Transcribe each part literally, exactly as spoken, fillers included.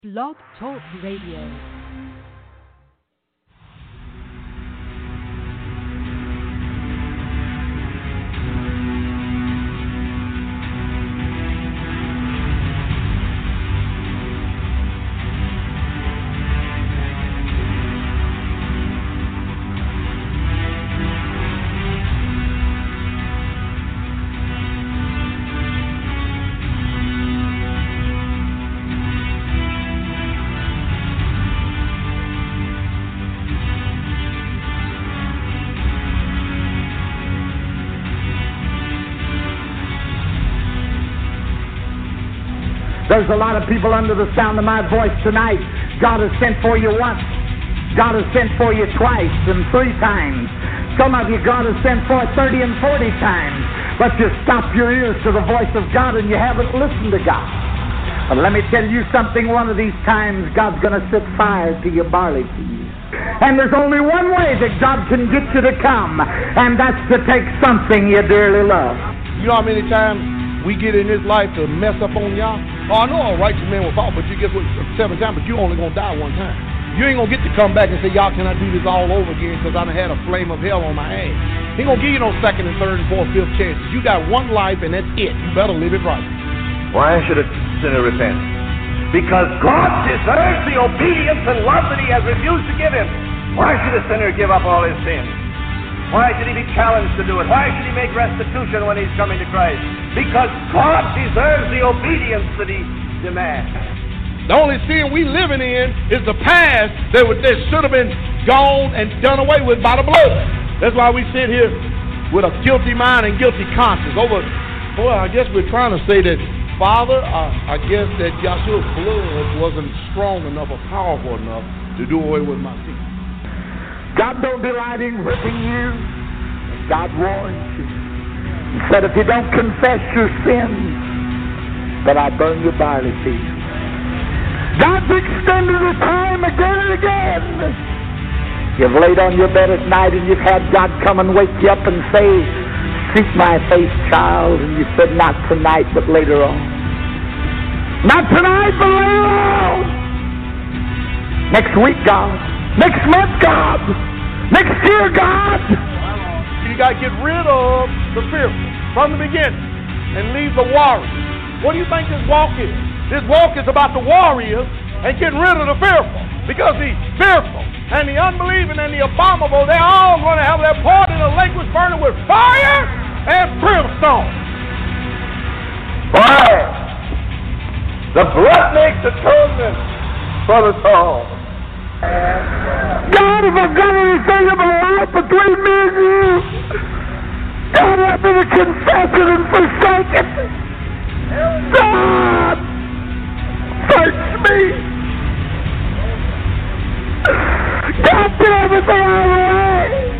Blog Talk Radio. There's a lot of people under the sound of my voice tonight. God has sent for you once. God has sent for you twice and three times. Some of you, God has sent for thirty and forty times. But you stopped your ears to the voice of God and you haven't listened to God. But let me tell you something, one of these times God's going to set fire to your barley seed. And there's only one way that God can get you to come, and that's to take something you dearly love. You know how many times we get in this life to mess up on y'all? Oh, I know all righteous men will fall, but you guess what? Seven times, but you only gonna die one time. You ain't gonna get to come back and say, y'all, can I do this all over again? Because I done had a flame of hell on my ass. He ain't gonna give you no second and third and fourth, fifth chances. You got one life, and that's it. You better live it right. Why should a sinner repent? Because God deserves the obedience and love that He has refused to give him. Why should a sinner give up all his sins? Why should he be challenged to do it? Why should he make restitution when he's coming to Christ? Because God deserves the obedience that He demands. The only sin we living in is the past that, would, that should have been gone and done away with by the blood. That's why we sit here with a guilty mind and guilty conscience. Over, boy, I guess we're trying to say that, Father, I, I guess that Yahshua's blood wasn't strong enough or powerful enough to do away with my sin. God don't delight in whipping you. God warns you. He said, if you don't confess your sins, then I burn your barley seed. God's extended the time again and again. You've laid on your bed at night and you've had God come and wake you up and say, seek my face, child. And you said, not tonight, but later on. Not tonight, but later on. Next week, God. Next month, God. Next year, God. You got to get rid of the fearful from the beginning and leave the warriors. What do you think this walk is? This walk is about the warriors and getting rid of the fearful. Because the fearful and the unbelieving and the abominable, they're all going to have their part in a lake which burning with fire and brimstone. Fire! The blood makes atonement for us all. God, if I've got anything in my life between me and you, God, help me to confess it and forsake it. God, search me. God, get everything out of the way.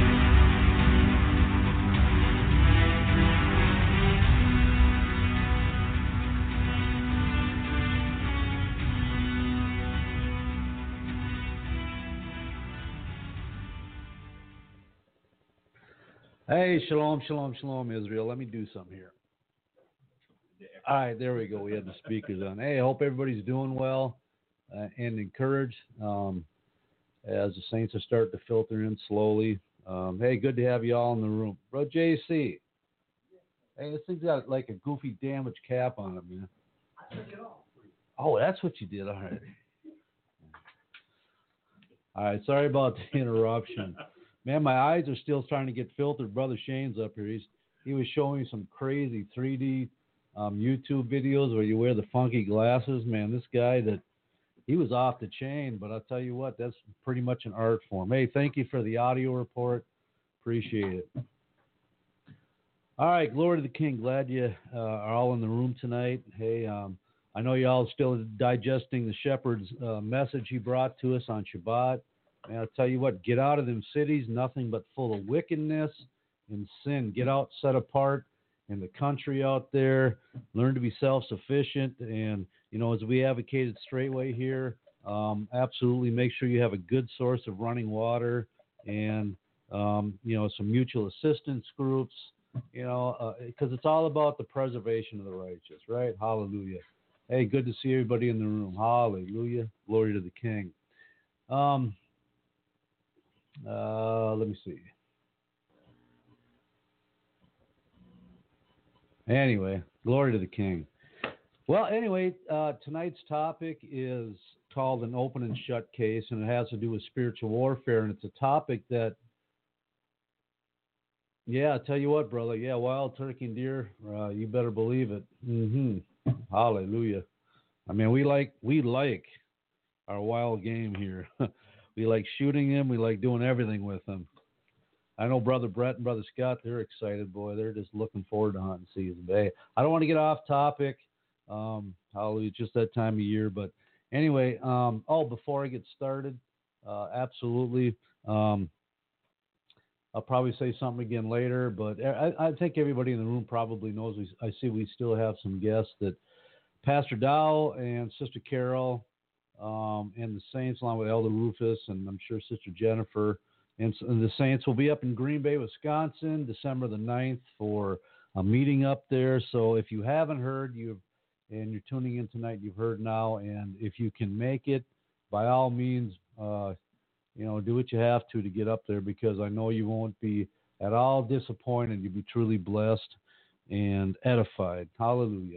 Hey, shalom, shalom, shalom, Israel. Let me do something here. All right, there we go. We had the speakers on. Hey, I hope everybody's doing well uh, and encouraged um, as the saints are starting to filter in slowly. Um, hey, good to have you all in the room. Bro, J C. Hey, this thing's got like a goofy damaged cap on it, man. I took it off. Oh, that's what you did. All right. All right, sorry about the interruption. Man, my eyes are still trying to get filtered. Brother Shane's up here. He's, he was showing me some crazy three D um, YouTube videos where you wear the funky glasses. Man, this guy, that he was off the chain. But I'll tell you what, that's pretty much an art form. Hey, thank you for the audio report. Appreciate it. All right, glory to the King. Glad you uh, are all in the room tonight. Hey, um, I know you all still digesting the shepherd's uh, message he brought to us on Shabbat. And I'll tell you what, get out of them cities, nothing but full of wickedness and sin. Get out, set apart in the country out there. Learn to be self-sufficient. And, you know, as we advocated straightway here, um, absolutely make sure you have a good source of running water and, um, you know, some mutual assistance groups, you know, because uh, it's all about the preservation of the righteous, right? Hallelujah. Hey, good to see everybody in the room. Hallelujah. Glory to the King. Um, uh, let me see. Anyway, glory to the King. Well, anyway, uh, tonight's topic is called an open and shut case, and it has to do with spiritual warfare, and it's a topic that, yeah, I'll tell you what, brother, yeah, wild turkey and deer, uh, you better believe it. Mm-hmm. Hallelujah. I mean, we like we like our wild game here. We like shooting them. We like doing everything with them. I know Brother Brett and Brother Scott, they're excited, boy. They're just looking forward to hunting season. But hey, I don't want to get off topic. Um, hallelujah, just that time of year. But anyway, um, oh, before I get started, uh, absolutely. Um, I'll probably say something again later, but I, I think everybody in the room probably knows. We, I see we still have some guests that Pastor Dow and Sister Carol um, and the Saints, along with Elder Rufus, and I'm sure Sister Jennifer, and, and the Saints will be up in Green Bay, Wisconsin, December the ninth for a meeting up there. So if you haven't heard, you've and you're tuning in tonight, you've heard now. And if you can make it, by all means, uh, you know, do what you have to to get up there, because I know you won't be at all disappointed. You'll be truly blessed and edified. Hallelujah.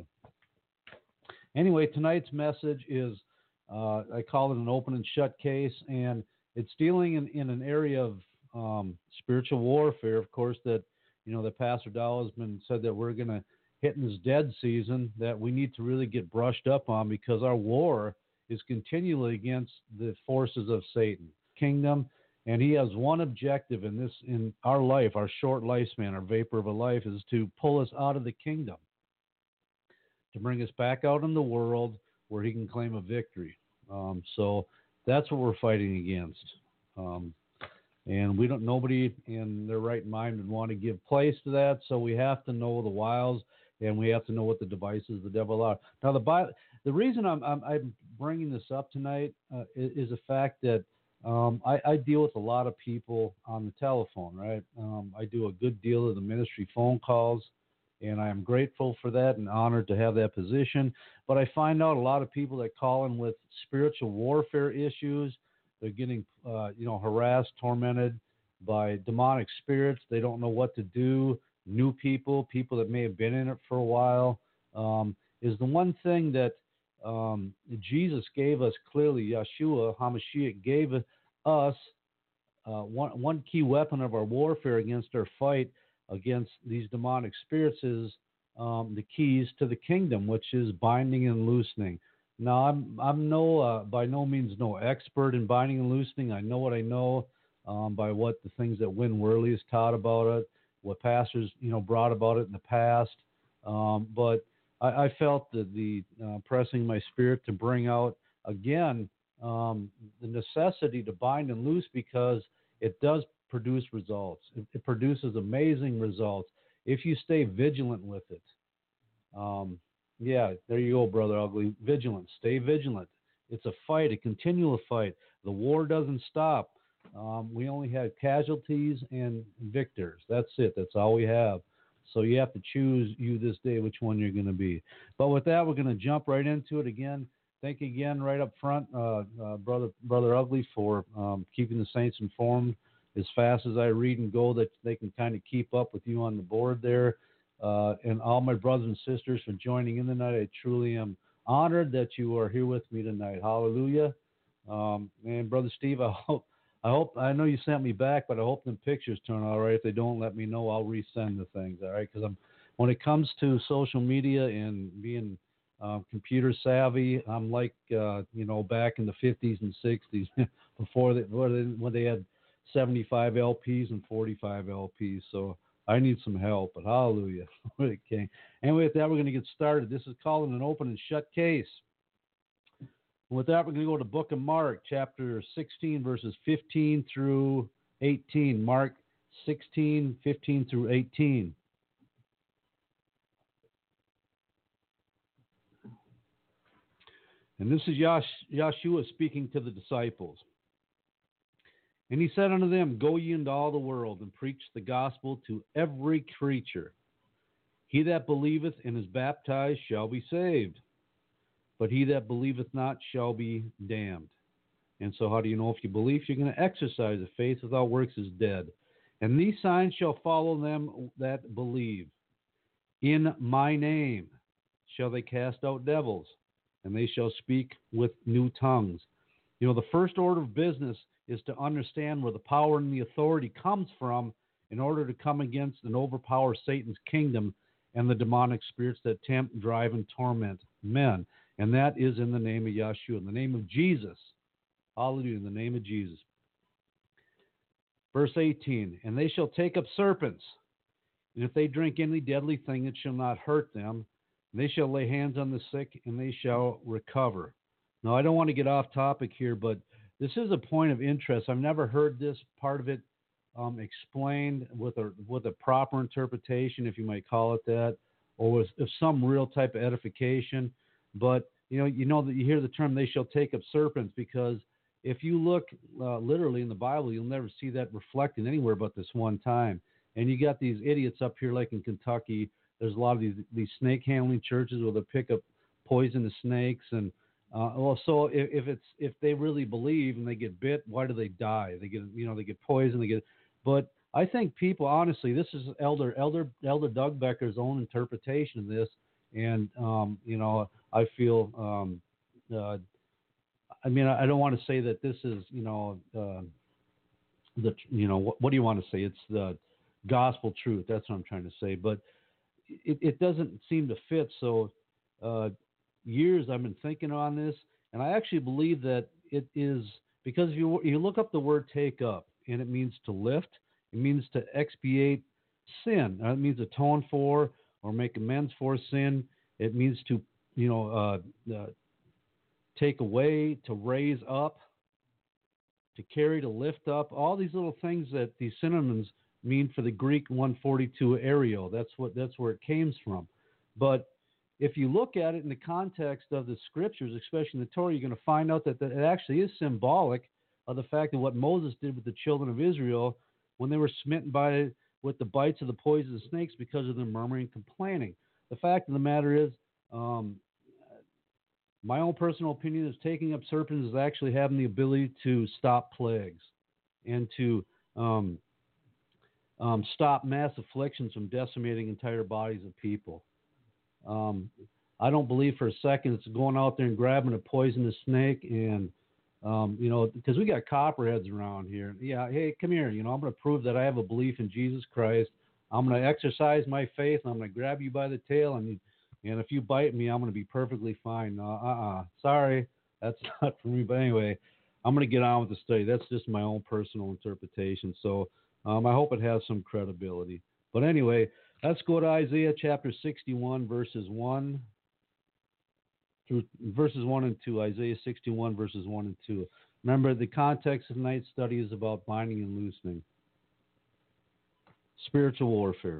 Anyway, tonight's message is, uh, I call it an open and shut case, and it's dealing in, in an area of um, spiritual warfare, of course, that, you know, that Pastor Dow has been said that we're going to hit in this dead season that we need to really get brushed up on, because our war is continually against the forces of Satan, kingdom, and he has one objective in this, in our life, our short lifespan, our vapor of a life, is to pull us out of the kingdom, to bring us back out in the world where he can claim a victory. Um, so that's what we're fighting against. Um, and we don't, nobody in their right mind would want to give place to that. So we have to know the wiles, and we have to know what the devices of the devil are. Now, the Bible, the reason I'm, I'm, I'm bringing this up tonight uh, is, is the fact that um, I, I deal with a lot of people on the telephone, right? Um, I do a good deal of the ministry phone calls, and I am grateful for that and honored to have that position. But I find out a lot of people that call in with spiritual warfare issues. They're getting, uh, you know, harassed, tormented by demonic spirits. They don't know what to do. New people, people that may have been in it for a while, um, is the one thing that um, Jesus gave us clearly. Yeshua HaMashiach gave us uh, one, one key weapon of our warfare against our fight against these demonic spirits is um, the keys to the kingdom, which is binding and loosening. Now, I'm I'm no uh, by no means no expert in binding and loosening. I know what I know um, by what the things that Win Worley has taught about it, what pastors you know brought about it in the past. Um, but I, I felt that the uh, pressing my spirit to bring out again um, the necessity to bind and loose, because it does produce results. It, it produces amazing results if you stay vigilant with it. Um, yeah, there you go, Brother Ugly. Vigilant. Stay vigilant. It's a fight, a continual fight. The war doesn't stop. Um, we only have casualties and victors. That's it. That's all we have. So you have to choose you this day which one you're going to be. But with that, we're going to jump right into it again. Thank you again right up front, uh, uh, Brother Brother Ugly, for um, keeping the saints informed as fast as I read and go, that they can kind of keep up with you on the board there. Uh, and all my brothers and sisters for joining in tonight. I truly am honored that you are here with me tonight. Hallelujah. Um, and Brother Steve, I hope, I hope, I know you sent me back, but I hope them pictures turn all right. If they don't, let me know. I'll resend the things. All right. Cause I'm, when it comes to social media and being uh, computer savvy, I'm like, uh, you know, back in the fifties and sixties before they, when they had seventy-five L Ps and forty-five L Ps. So I need some help, but hallelujah. Okay. And with that, we're going to get started. This is called an open and shut case. And with that, we're going to go to the book of Mark, chapter sixteen, verses fifteen through eighteen. Mark sixteen, fifteen through eighteen. And this is Yash, Yeshua speaking to the disciples. And he said unto them, Go ye into all the world, and preach the gospel to every creature. He that believeth and is baptized shall be saved, but he that believeth not shall be damned. And so how do you know if you believe? You're going to exercise it. Faith without works is dead. And these signs shall follow them that believe. In my name shall they cast out devils, and they shall speak with new tongues. You know, the first order of business is to understand where the power and the authority comes from in order to come against and overpower Satan's kingdom and the demonic spirits that tempt, drive, and torment men. And that is in the name of Yeshua, in the name of Jesus. Hallelujah, in the name of Jesus. Verse eighteen, and they shall take up serpents, and if they drink any deadly thing, it shall not hurt them. And they shall lay hands on the sick, and they shall recover. Now, I don't want to get off topic here, but this is a point of interest. I've never heard this part of it um, explained with a with a proper interpretation, if you might call it that, or with, with some real type of edification. But you know, you know that you hear the term "they shall take up serpents," because if you look uh, literally in the Bible, you'll never see that reflected anywhere but this one time. And you got these idiots up here, like in Kentucky. There's a lot of these these snake handling churches where they pick up poisonous snakes. And uh, well, so if, if it's if they really believe and they get bit, why do they die? They get you know they get poisoned. They get. But I think people, honestly, this is Elder Elder Elder Doug Becker's own interpretation of this, and um, you know I feel. Um, uh, I mean, I don't want to say that this is, you know, uh, the, you know, what, what do you want to say? It's the gospel truth. That's what I'm trying to say. But it, it doesn't seem to fit. So uh, years I've been thinking on this, and I actually believe that it is because if you you look up the word "take up," and it means to lift. It means to expiate sin. It means atone for or make amends for sin. It means to, you know, uh, uh, take away, to raise up, to carry, to lift up, all these little things that these synonyms mean for the Greek one forty-two ario. That's what that's where it came from. But if you look at it in the context of the scriptures, especially in the Torah, you're going to find out that, that it actually is symbolic of the fact that what Moses did with the children of Israel when they were smitten by with the bites of the poisonous snakes because of their murmuring and complaining. The fact of the matter is, um, my own personal opinion is taking up serpents is actually having the ability to stop plagues and to um, um, stop mass afflictions from decimating entire bodies of people. Um, I don't believe for a second it's going out there and grabbing a poisonous snake and, um, you know, because we got copperheads around here. Yeah, hey, come here. You know, I'm going to prove that I have a belief in Jesus Christ. I'm going to exercise my faith, and I'm going to grab you by the tail, and you And if you bite me, I'm going to be perfectly fine. Uh, uh-uh. Sorry, that's not for me. But anyway, I'm going to get on with the study. That's just my own personal interpretation. So um, I hope it has some credibility. But anyway, let's go to Isaiah chapter sixty-one, verses one through verses one and two. Isaiah sixty-one, verses one and two. Remember, the context of tonight's study is about binding and loosening. Spiritual warfare.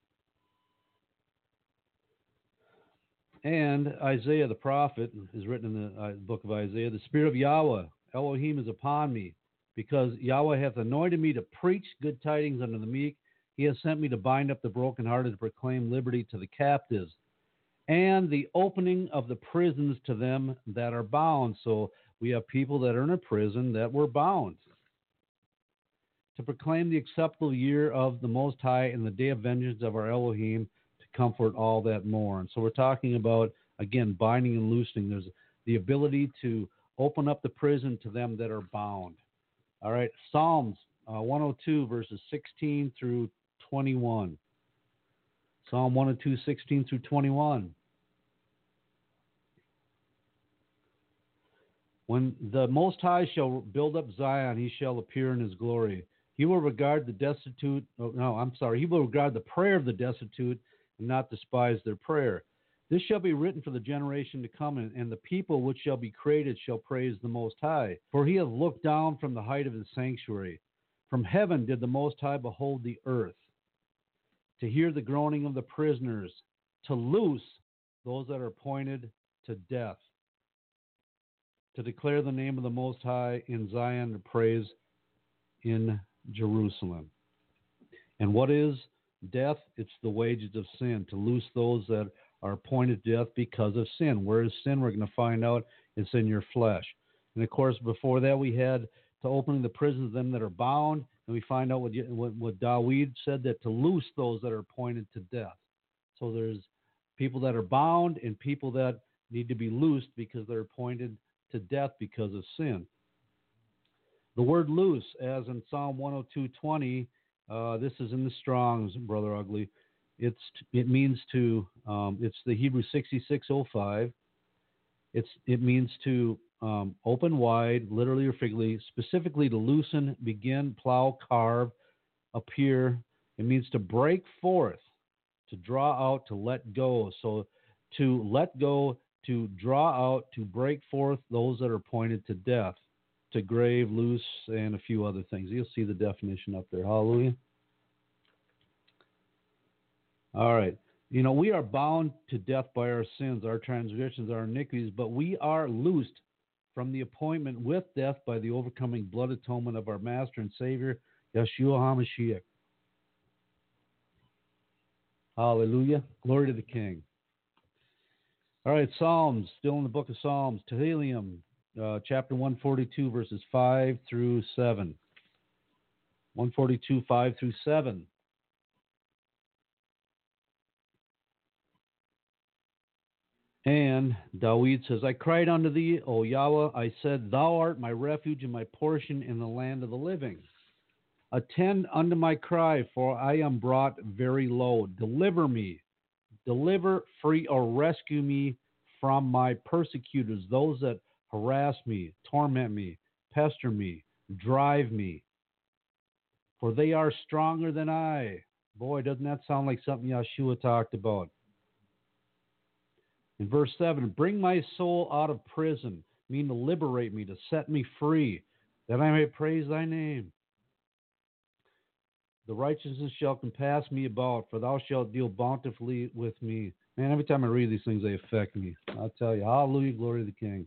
And Isaiah the prophet is written in the uh, book of Isaiah, the Spirit of Yahweh, Elohim, is upon me, because Yahweh hath anointed me to preach good tidings unto the meek. He has sent me to bind up the brokenhearted, to proclaim liberty to the captives, and the opening of the prisons to them that are bound. So we have people that are in a prison that were bound. To proclaim the acceptable year of the Most High and the day of vengeance of our Elohim, comfort all that mourn. So we're talking about, again, binding and loosening. There's the ability to open up the prison to them that are bound. All right, Psalms uh, one oh two, verses sixteen through twenty-one. Psalm one oh two, sixteen through twenty-one. When the Most High shall build up Zion, he shall appear in his glory. He will regard the destitute, oh, no, I'm sorry, he will regard the prayer of the destitute and not despise their prayer. This shall be written for the generation to come, and, and the people which shall be created shall praise the Most High. For he hath looked down from the height of his sanctuary. From heaven did the Most High behold the earth, to hear the groaning of the prisoners, to loose those that are appointed to death, to declare the name of the Most High in Zion, to praise in Jerusalem. And what is death? It's the wages of sin, to loose those that are appointed to death because of sin. Where is sin? We're going to find out. It's in your flesh. And, of course, before that we had to opening the prisons of them that are bound, and we find out what, what, what Dawid said, that to loose those that are appointed to death. So there's people that are bound and people that need to be loosed because they're appointed to death because of sin. The word loose, as in Psalm one oh two twenty, uh, this is in the Strong's, Brother Ugly. It's it means to. Um, it's the Hebrew sixty-six oh five. It's it means to um, open wide, literally or figuratively, specifically to loosen, begin, plow, carve, appear. It means to break forth, to draw out, to let go. So to let go, to draw out, to break forth those that are appointed to death, to grave, loose, and a few other things. You'll see the definition up there. Hallelujah. All right. You know, we are bound to death by our sins, our transgressions, our iniquities, but we are loosed from the appointment with death by the overcoming blood atonement of our Master and Savior, Yeshua HaMashiach. Hallelujah. Glory to the King. All right, Psalms, still in the book of Psalms, Tehillim, uh, chapter one forty-two, verses five through seven. one forty-two, five through seven. And Dawid says, I cried unto thee, O Yahweh, I said, thou art my refuge and my portion in the land of the living. Attend unto my cry, for I am brought very low. Deliver me, deliver, free, or rescue me from my persecutors, those that harass me, torment me, pester me, drive me. For they are stronger than I. Boy, doesn't that sound like something Yeshua talked about? In verse seven, bring my soul out of prison, mean to liberate me, to set me free, that I may praise thy name. The righteousness shall compass me about, for thou shalt deal bountifully with me. Man, every time I read these things, they affect me. I'll tell you, hallelujah, glory to the King.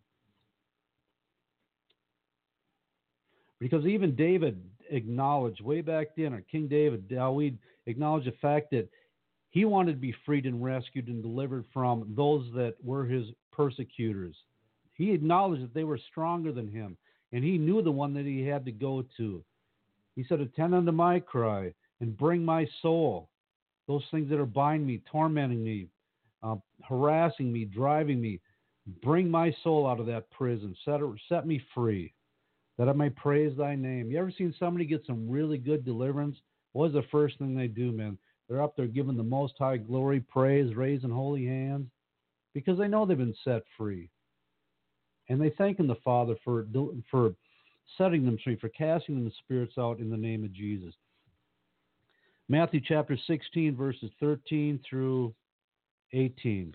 Because even David acknowledged, way back then, or King David, Dawid acknowledged the fact that he wanted to be freed and rescued and delivered from those that were his persecutors. He acknowledged that they were stronger than him, and he knew the one that he had to go to. He said, attend unto my cry and bring my soul, those things that are binding me, tormenting me, uh, harassing me, driving me. Bring my soul out of that prison. Set, set me free, that I may praise thy name. You ever seen somebody get some really good deliverance? What is the first thing they do, man? They're up there giving the Most High glory, praise, raising holy hands, because they know they've been set free. And they thanking the Father for for setting them free, for casting them the spirits out in the name of Jesus. Matthew chapter sixteen, verses thirteen through eighteen.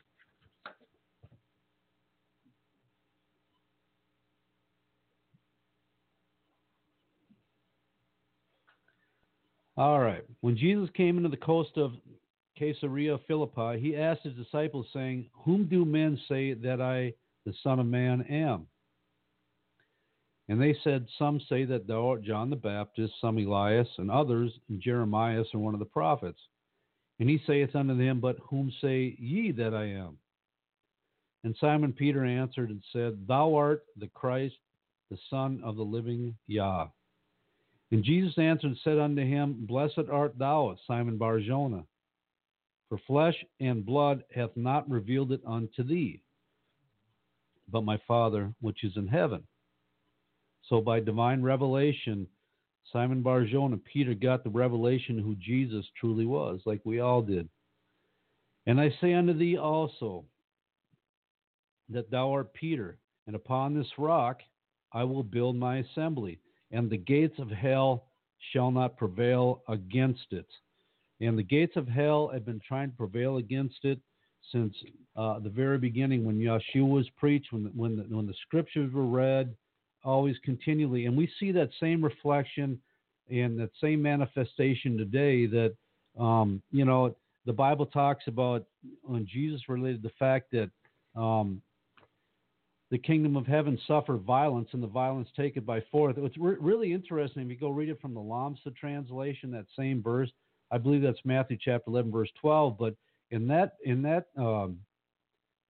All right. When Jesus came into the coast of Caesarea Philippi, he asked his disciples, saying, whom do men say that I, the Son of Man, am? And they said, some say that thou art John the Baptist, some Elias, and others Jeremiah, or one of the prophets. And he saith unto them, but whom say ye that I am? And Simon Peter answered and said, thou art the Christ, the Son of the living Yah. And Jesus answered and said unto him, blessed art thou, Simon Bar-Jonah, for flesh and blood hath not revealed it unto thee, but my Father which is in heaven. So by divine revelation, Simon Bar-Jonah, Peter got the revelation who Jesus truly was, like we all did. And I say unto thee also, that thou art Peter, and upon this rock I will build my assembly, and the gates of hell shall not prevail against it. And the gates of hell have been trying to prevail against it since uh, the very beginning, when Yeshua was preached, when the, when the, when the scriptures were read, always continually. And we see that same reflection and that same manifestation today that, um, you know, the Bible talks about, when Jesus related the fact that um, the kingdom of heaven suffer violence, and the violence taken by force. It's re- really interesting if you go read it from the Lamsa translation, that same verse. I believe that's Matthew chapter eleven, verse twelve. But in that in that um,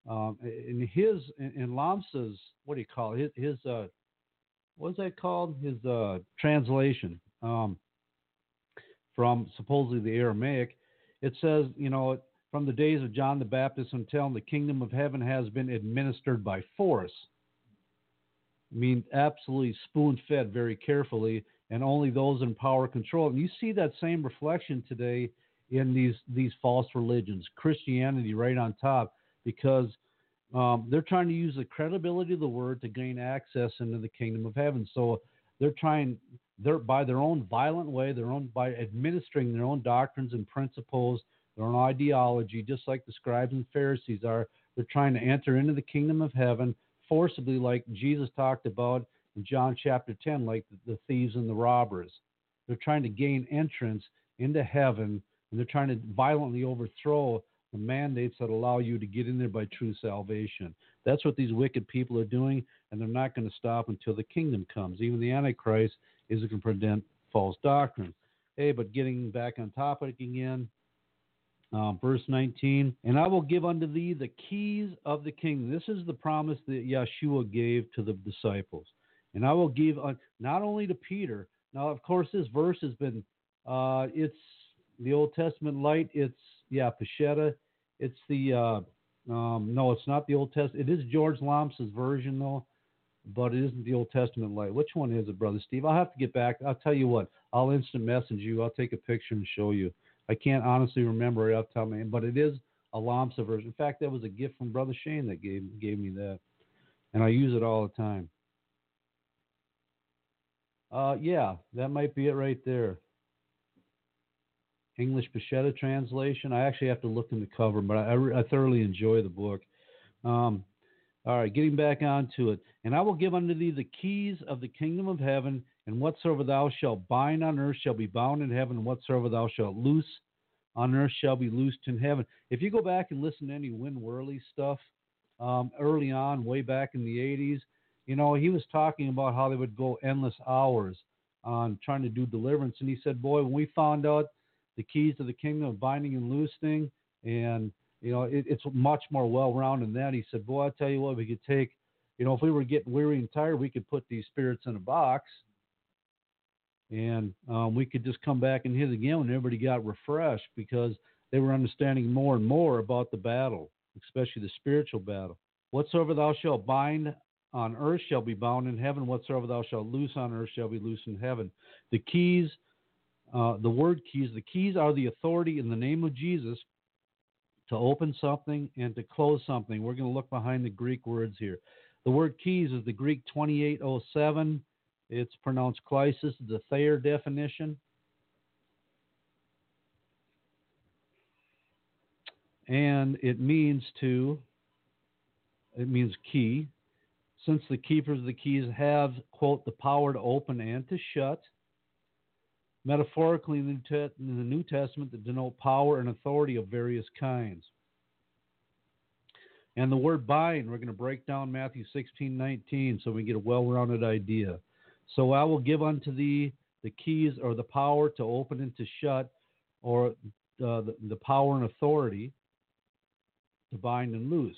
Um, in his, in, in Lamsa's, what do you call it? His, his uh, what's that called? His uh, translation um, from supposedly the Aramaic. It says, you know, from the days of John the Baptist until the kingdom of heaven has been administered by force. I mean, absolutely spoon-fed very carefully, and only those in power control. And you see that same reflection today in these these false religions, Christianity right on top, because um, they're trying to use the credibility of the word to gain access into the kingdom of heaven. So they're trying, they're by their own violent way, their own by administering their own doctrines and principles, their own ideology, just like the scribes and Pharisees are. They're trying to enter into the kingdom of heaven forcibly, like Jesus talked about in John chapter ten, like the, the thieves and the robbers. They're trying to gain entrance into heaven, and they're trying to violently overthrow the mandates that allow you to get in there by true salvation. That's what these wicked people are doing, and they're not going to stop until the kingdom comes. Even the Antichrist isn't going to prevent false doctrine. Hey, but getting back on topic again, uh, verse nineteen, and I will give unto thee the keys of the kingdom. This is the promise that Yeshua gave to the disciples. And I will give uh, not only to Peter. Now, of course, this verse has been, uh, it's the Old Testament light. It's, yeah, Peshitta. It's the, uh, um, no, it's not the Old Testament. It is George Lamsa's version, though, but it isn't the Old Testament light. Which one is it, Brother Steve? I'll have to get back. I'll tell you what. I'll instant message you. I'll take a picture and show you. I can't honestly remember it off the top of my head, but it is a Lamsa version. In fact, that was a gift from Brother Shane that gave, gave me that, and I use it all the time. Uh, yeah, that might be it right there. English Peshitta translation. I actually have to look in the cover, but I, I, I thoroughly enjoy the book. Um, all right, getting back onto it. And I will give unto thee the keys of the kingdom of heaven, and whatsoever thou shalt bind on earth shall be bound in heaven, and whatsoever thou shalt loose on earth shall be loosed in heaven. If you go back and listen to any Win Worley stuff um, early on, way back in the eighties, you know, he was talking about how they would go endless hours on trying to do deliverance. And he said, boy, when we found out the keys to the kingdom of binding and loosing, and, you know, it, it's much more well-rounded than that. He said, boy, I tell you what, we could take, you know, if we were getting weary and tired, we could put these spirits in a box, and um, we could just come back and hit again when everybody got refreshed, because they were understanding more and more about the battle, especially the spiritual battle. Whatsoever thou shalt bind on earth shall be bound in heaven. Whatsoever thou shalt loose on earth shall be loosed in heaven. The keys, uh, the word keys, the keys are the authority in the name of Jesus to open something and to close something. We're going to look behind the Greek words here. The word keys is the Greek twenty-eight oh seven. It's pronounced klesis, the Thayer definition. And it means to, it means key. Since the keepers of the keys have, quote, the power to open and to shut. Metaphorically, in the New Testament, that denote power and authority of various kinds. And the word bind, we're going to break down Matthew sixteen nineteen so we get a well-rounded idea. So I will give unto thee the keys, or the power to open and to shut, or uh, the, the power and authority to bind and loose.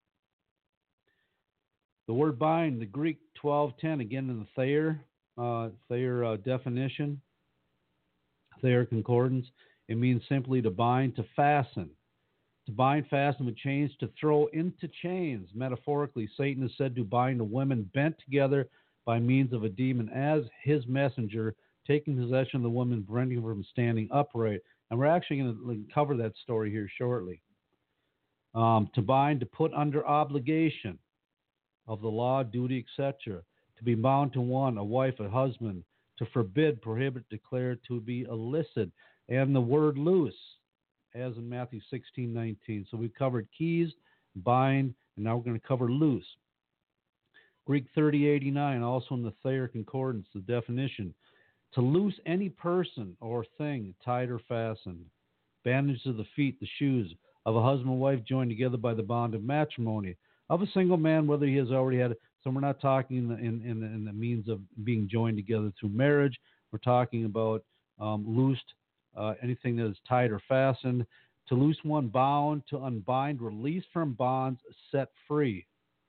The word bind, the Greek twelve ten, again in the Thayer, uh, Thayer uh, definition, Thayer concordance, it means simply to bind, to fasten. To bind, fasten with chains, to throw into chains. Metaphorically, Satan is said to bind a woman bent together by means of a demon as his messenger, taking possession of the woman, preventing her from standing upright. And we're actually going to cover that story here shortly. Um, to bind, to put under obligation of the law, duty, et cetera. To be bound to one, a wife, a husband. To forbid, prohibit, declare, to be illicit. And the word loose, as in Matthew sixteen nineteen. So we've covered keys, bind, and now we're going to cover loose. Greek thirty eighty-nine, also in the Thayer Concordance, the definition. To loose any person or thing tied or fastened. Bandage of the feet, the shoes, of a husband and wife joined together by the bond of matrimony. Of a single man, whether he has already had, so we're not talking in the, in, in, the, in the means of being joined together through marriage. We're talking about um, loosed, uh, anything that is tied or fastened. To loose one bound, to unbind, release from bonds, set free.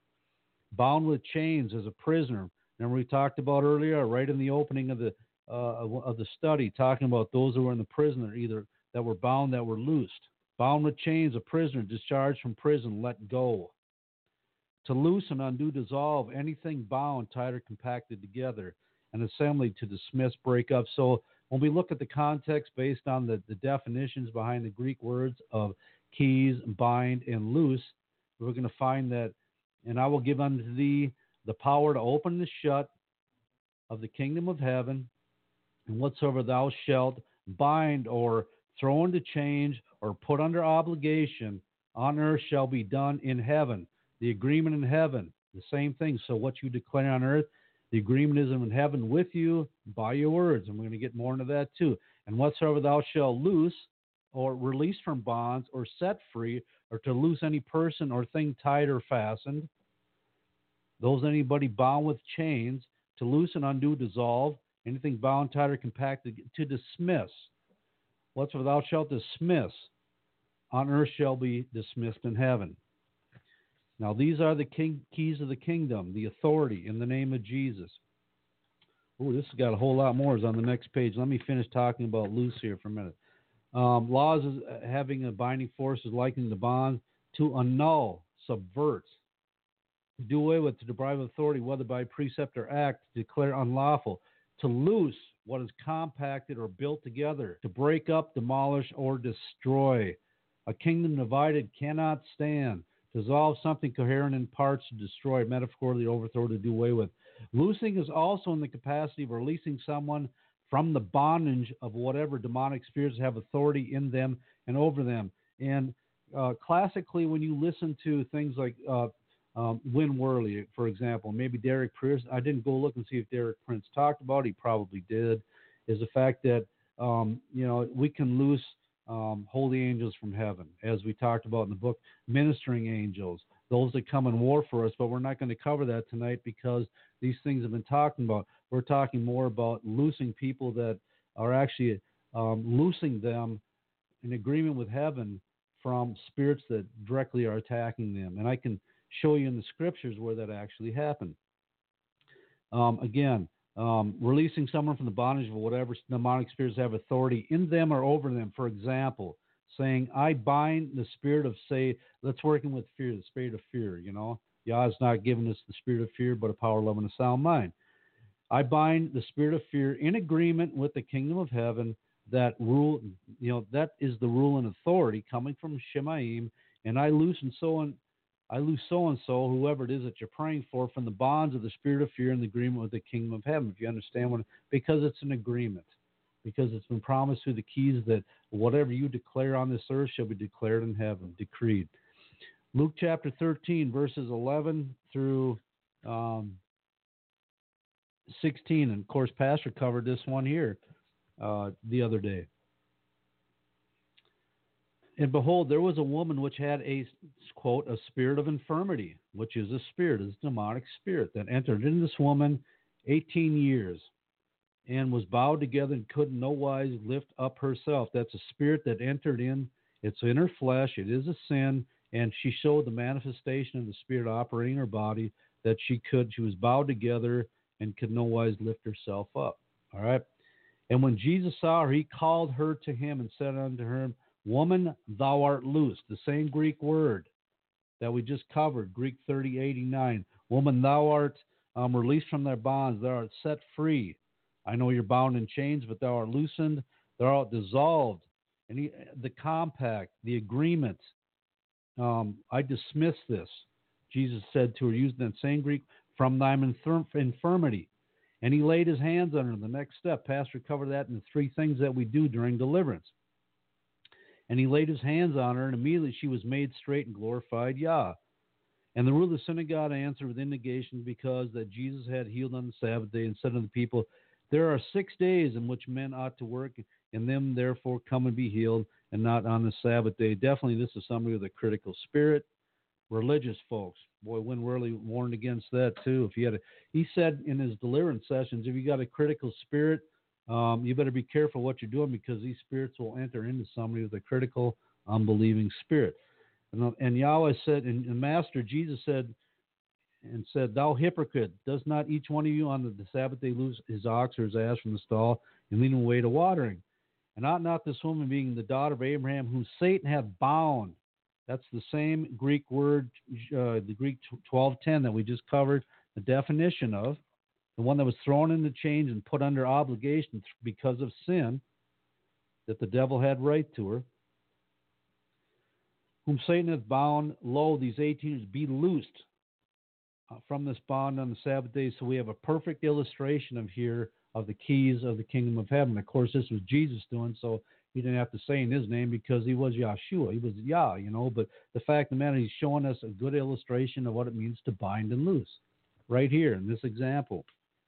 Bound with chains as a prisoner. Remember we talked about earlier, right in the opening of the uh, of the study, talking about those who were in the prison, or either that were bound, that were loosed. Bound with chains, a prisoner, discharged from prison, let go. To loose and undo, dissolve, anything bound, tied, or compacted together. An assembly, to dismiss, break up. So when we look at the context based on the, the definitions behind the Greek words of keys, bind, and loose, we're going to find that, and I will give unto thee the power to open the shut of the kingdom of heaven, and whatsoever thou shalt bind or throw into change or put under obligation on earth shall be done in heaven. The agreement in heaven, the same thing. So what you declare on earth, the agreement is in heaven with you by your words. And we're going to get more into that too. And whatsoever thou shalt loose or release from bonds or set free, or to loose any person or thing tied or fastened, those anybody bound with chains, to loose and undo, dissolve, anything bound, tied, or compacted, to dismiss. Whatsoever thou shalt dismiss on earth shall be dismissed in heaven. Now, these are the king, keys of the kingdom, the authority in the name of Jesus. Oh, this has got a whole lot more. It's on the next page. Let me finish talking about loose here for a minute. Um, laws is having a binding force is likening the bond, to annul, subvert, to do away with, to deprive of authority, whether by precept or act, to declare unlawful, to loose what is compacted or built together, to break up, demolish, or destroy. A kingdom divided cannot stand. Dissolve something coherent in parts, to destroy, metaphorically overthrow, to do away with. Loosing is also in the capacity of releasing someone from the bondage of whatever demonic spirits have authority in them and over them. And uh, classically, when you listen to things like uh, um, Win Worley, for example, maybe Derek Prince, I didn't go look and see if Derek Prince talked about it. He probably did, is the fact that, um, you know, we can loose Um, holy angels from heaven, as we talked about in the book, ministering angels, those that come and war for us, but we're not going to cover that tonight because these things have been talking about. We're talking more about loosing people that are actually um, loosing them in agreement with heaven from spirits that directly are attacking them. And I can show you in the scriptures where that actually happened. Um, again, Um, releasing someone from the bondage of whatever demonic spirits have authority in them or over them. For example, saying, I bind the spirit of, say, let's working with fear, the spirit of fear, you know. Yah's not giving us the spirit of fear, but a power, love, and a sound mind. I bind the spirit of fear in agreement with the kingdom of heaven, that rule, you know, that is the rule and authority coming from Shemaim, and I loose and so on. I lose so-and-so, whoever it is that you're praying for, from the bonds of the spirit of fear in the agreement with the kingdom of heaven. If you understand what, because it's an agreement, because it's been promised through the keys that whatever you declare on this earth shall be declared in heaven, decreed. Luke chapter thirteen, verses eleven through um, sixteen. And of course, Pastor covered this one here uh, the other day. And behold, there was a woman which had a, quote, a spirit of infirmity, which is a spirit, is a demonic spirit, that entered in this woman eighteen years, and was bowed together and could no wise lift up herself. That's a spirit that entered in. It's in her flesh. It is a sin. And she showed the manifestation of the spirit operating in her body, that she could, she was bowed together and could no wise lift herself up. All right. And when Jesus saw her, he called her to him and said unto her, Woman, thou art loosed. The same Greek word that we just covered, Greek thirty eighty-nine. Woman, thou art um, released from their bonds. Thou art set free. I know you're bound in chains, but thou art loosened. Thou art dissolved. And he, the compact, the agreement, um, I dismiss this. Jesus said to her, using that same Greek, from thine infirmity. And he laid his hands on her. The next step, Pastor covered that in the three things that we do during deliverance. And he laid his hands on her, and immediately she was made straight and glorified Yah. And the ruler of the synagogue answered with indignation, because that Jesus had healed on the Sabbath day, and said unto the people, there are six days in which men ought to work, and them therefore come and be healed, and not on the Sabbath day. Definitely this is somebody with a critical spirit. Religious folks, boy, Win Worley warned against that too. If you had a, he said in his deliverance sessions, if you got a critical spirit, Um, you better be careful what you're doing, because these spirits will enter into somebody with a critical unbelieving spirit. And, and Yahweh said, and, and Master Jesus said, and said, "Thou hypocrite, does not each one of you on the, the Sabbath day loose his ox or his ass from the stall and lead him away to watering? And ought not this woman, being the daughter of Abraham, whom Satan hath bound," that's the same Greek word, uh, the Greek twelve ten that we just covered, the definition of, the one that was thrown into chains and put under obligation because of sin, that the devil had right to her, "whom Satan hath bound, lo, these eighteen years be loosed uh, from this bond on the Sabbath day." So we have a perfect illustration of here of the keys of the kingdom of heaven. Of course, this was Jesus doing, so he didn't have to say in his name because he was Yahshua. He was Yah, you know. But the fact of the matter, he's showing us a good illustration of what it means to bind and loose right here in this example.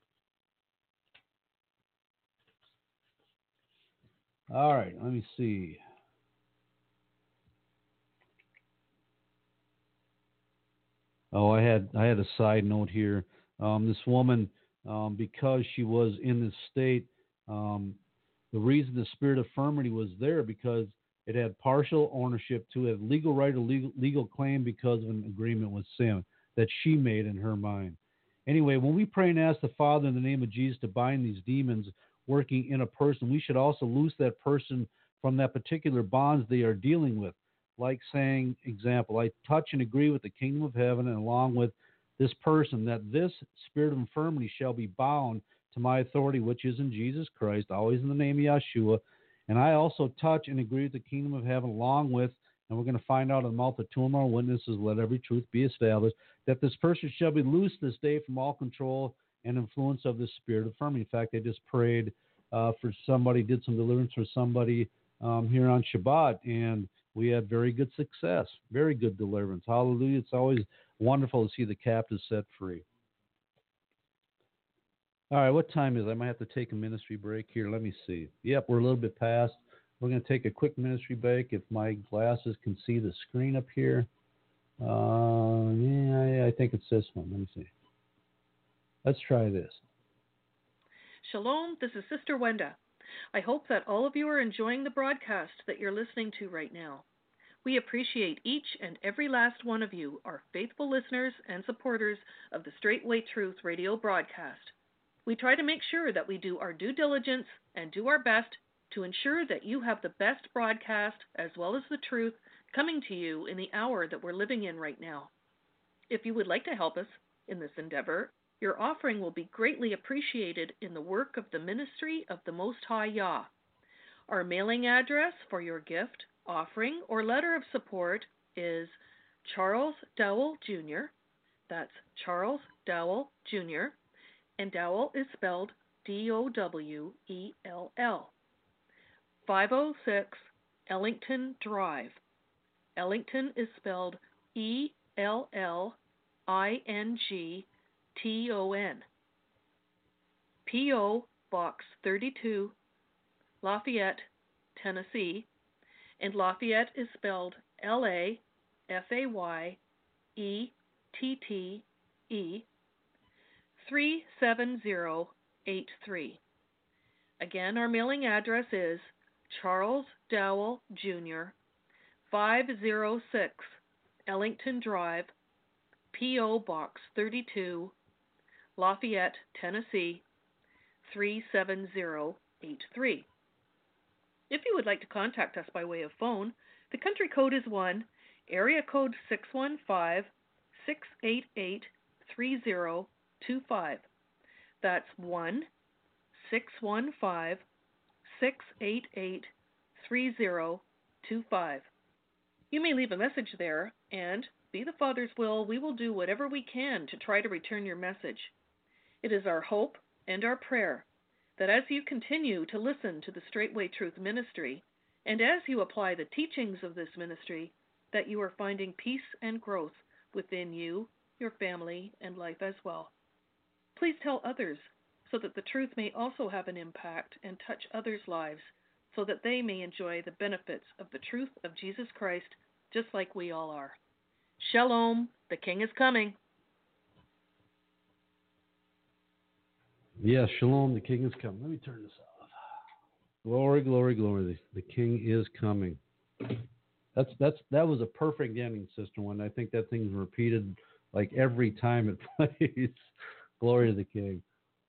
All right, let me see. Oh, I had I had a side note here. Um, this woman, um, because she was in this state, um, the reason the spirit of infirmity was there because it had partial ownership to it, legal right or legal, legal claim because of an agreement with sin that she made in her mind. Anyway, when we pray and ask the Father in the name of Jesus to bind these demons working in a person, we should also loose that person from that particular bonds they are dealing with. Like saying, example, I touch and agree with the kingdom of heaven and along with this person that this spirit of infirmity shall be bound to my authority, which is in Jesus Christ, always in the name of Yahshua. And I also touch and agree with the kingdom of heaven along with, and we're going to find out in the mouth of two or more witnesses, let every truth be established, that this person shall be loosed this day from all control and influence of the spirit of infirmity. In fact, I just prayed uh, for somebody, did some deliverance for somebody um, here on Shabbat, and we had very good success, very good deliverance. Hallelujah. It's always wonderful to see the captives set free. All right, what time is it? I might have to take a ministry break here. Let me see. Yep, we're a little bit past. We're going to take a quick ministry break if my glasses can see the screen up here. Uh, yeah, I think it's this one. Let me see. Let's try this. Shalom, this is Sister Wenda. I hope that all of you are enjoying the broadcast that you're listening to right now. We appreciate each and every last one of you, our faithful listeners and supporters of the Straightway Truth radio broadcast. We try to make sure that we do our due diligence and do our best to ensure that you have the best broadcast as well as the truth coming to you in the hour that we're living in right now. If you would like to help us in this endeavor, your offering will be greatly appreciated in the work of the ministry of the Most High Yah. Our mailing address for your gift, offering, or letter of support is Charles Dowell Junior That's Charles Dowell Junior And Dowell is spelled D O W E L L. five oh six Ellington Drive. Ellington is spelled E L L I N G T O N. P O Box thirty-two, Lafayette, Tennessee, and Lafayette is spelled L A F A Y E T T E, three seven zero eight three. Again, our mailing address is Charles Dowell Junior, five oh six Ellington Drive, P O Box thirty-two, Lafayette, Tennessee, three seven zero eight three. If you would like to contact us by way of phone, the country code is one, area code six one five, six eight eight, three zero two five. That's one, six one five, six eight eight, three zero two five. You may leave a message there, and, be the Father's will, we will do whatever we can to try to return your message. It is our hope and our prayer that as you continue to listen to the Straightway Truth Ministry, and as you apply the teachings of this ministry, that you are finding peace and growth within you, your family, and life as well. Please tell others so that the truth may also have an impact and touch others' lives so that they may enjoy the benefits of the truth of Jesus Christ just like we all are. Shalom, the King is coming. Yes, shalom, the King is coming. Let me turn this off. Glory, glory, glory, the, the King is coming. That's that's that was a perfect ending, Sister One. I think that thing's repeated like every time it plays. Glory to the King.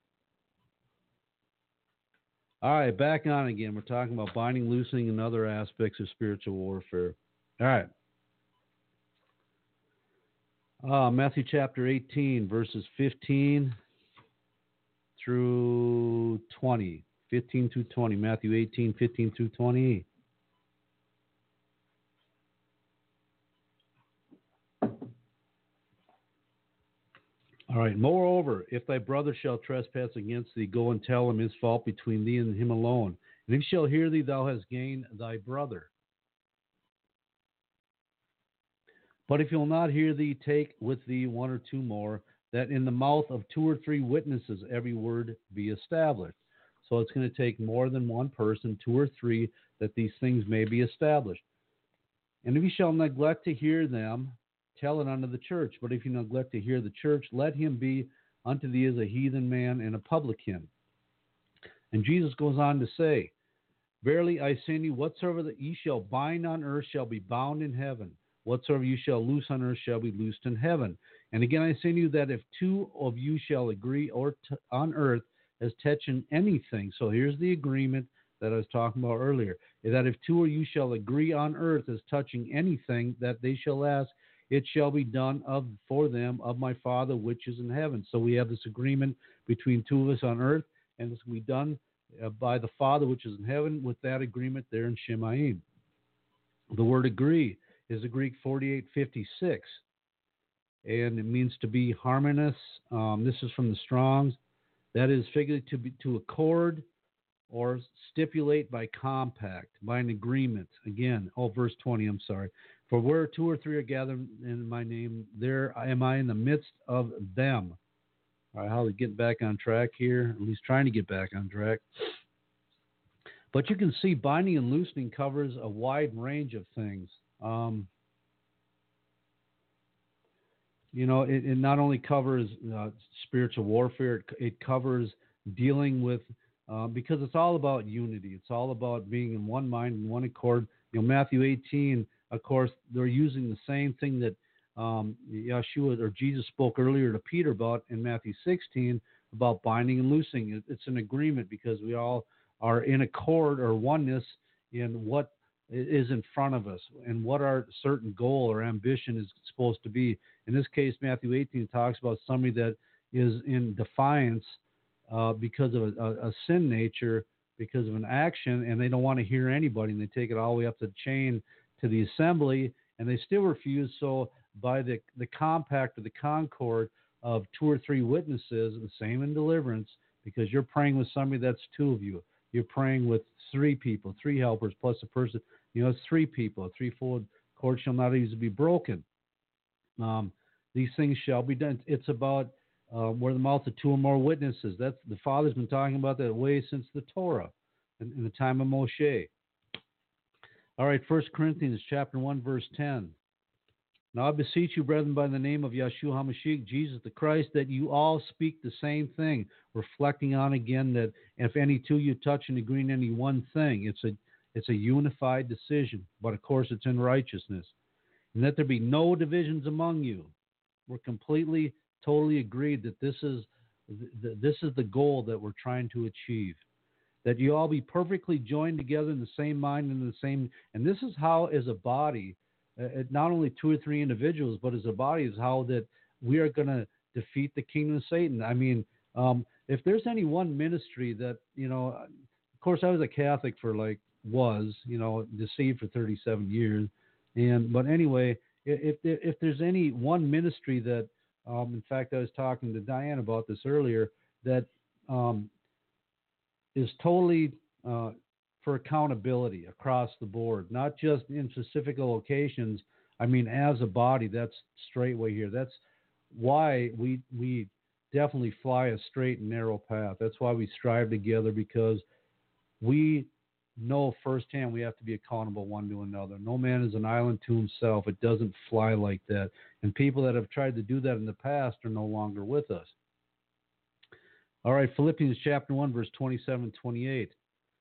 All right, back on again. We're talking about binding, loosening, and other aspects of spiritual warfare. All right. Uh, Matthew chapter eighteen, verses fifteen through twenty. fifteen through twenty. Matthew eighteen, fifteen through twenty. All right. Moreover, if thy brother shall trespass against thee, go and tell him his fault between thee and him alone. And if he shall hear thee, thou hast gained thy brother. But if he will not hear thee, take with thee one or two more, that in the mouth of two or three witnesses every word be established. So it's going to take more than one person, two or three, that these things may be established. And if he shall neglect to hear them, tell it unto the church. But if you neglect to hear the church, let him be unto thee as a heathen man and a publican. And Jesus goes on to say, Verily I say unto you, whatsoever that ye shall bind on earth shall be bound in heaven. Whatsoever you shall loose on earth shall be loosed in heaven. And again I say unto you that if two of you shall agree or t- on earth as touching anything. So here's the agreement that I was talking about earlier. That if two of you shall agree on earth as touching anything that they shall ask, it shall be done of for them of my Father which is in heaven. So we have this agreement between two of us on earth, and it's going to be done uh, by the Father which is in heaven with that agreement there in Shemaim. The word agree is the Greek forty-eight fifty-six, and it means to be harmonious. Um, this is from the Strong's. That is figured to be to accord or stipulate by compact, by an agreement. Again, oh, verse twenty, I'm sorry. For where two or three are gathered in my name, there am I in the midst of them. All right, how to get back on track here, at least trying to get back on track. But you can see binding and loosening covers a wide range of things. Um, you know, it, it not only covers uh, spiritual warfare, it, it covers dealing with, uh, because it's all about unity. It's all about being in one mind and one accord. You know, Matthew eighteen, of course, they're using the same thing that um, Yeshua or Jesus spoke earlier to Peter about in Matthew sixteen about binding and loosing. It, it's an agreement because we all are in accord or oneness in what is in front of us and what our certain goal or ambition is supposed to be. In this case, Matthew eighteen talks about somebody that is in defiance uh, because of a, a, a sin nature, because of an action, and they don't want to hear anybody, and they take it all the way up the chain to the assembly, and they still refuse. So by the, the compact or the concord of two or three witnesses, the same in deliverance, because you're praying with somebody that's two of you. You're praying with three people, three helpers, plus a person. You know, it's three people. A threefold cord shall not easily be broken. Um, these things shall be done. It's about uh, where the mouth of two or more witnesses. That's the Father's been talking about that way since the Torah, in, in the time of Moshe. All right, First Corinthians chapter one, verse ten. Now I beseech you, brethren, by the name of Yeshua HaMashiach, Jesus the Christ, that you all speak the same thing, reflecting on again that if any two you touch and agree in any one thing, it's a it's a unified decision, but of course it's in righteousness. And that there be no divisions among you. We're completely, totally agreed that this is th- this is the goal that we're trying to achieve. That you all be perfectly joined together in the same mind and the same, and this is how as a body, uh, not only two or three individuals, but as a body is how that we are going to defeat the kingdom of Satan. I mean, um, if there's any one ministry that, you know, of course I was a Catholic for like, was, you know, deceived for thirty-seven years. And, but anyway, if, if, if there's any one ministry that, um, in fact, I was talking to Diane about this earlier, that, um, is totally uh, for accountability across the board, not just in specific locations. I mean, as a body, that's straightway here. That's why we we definitely fly a straight and narrow path. That's why we strive together, because we know firsthand we have to be accountable one to another. No man is an island to himself. It doesn't fly like that. And people that have tried to do that in the past are no longer with us. All right, Philippians chapter one, verse twenty-seven, twenty-eight.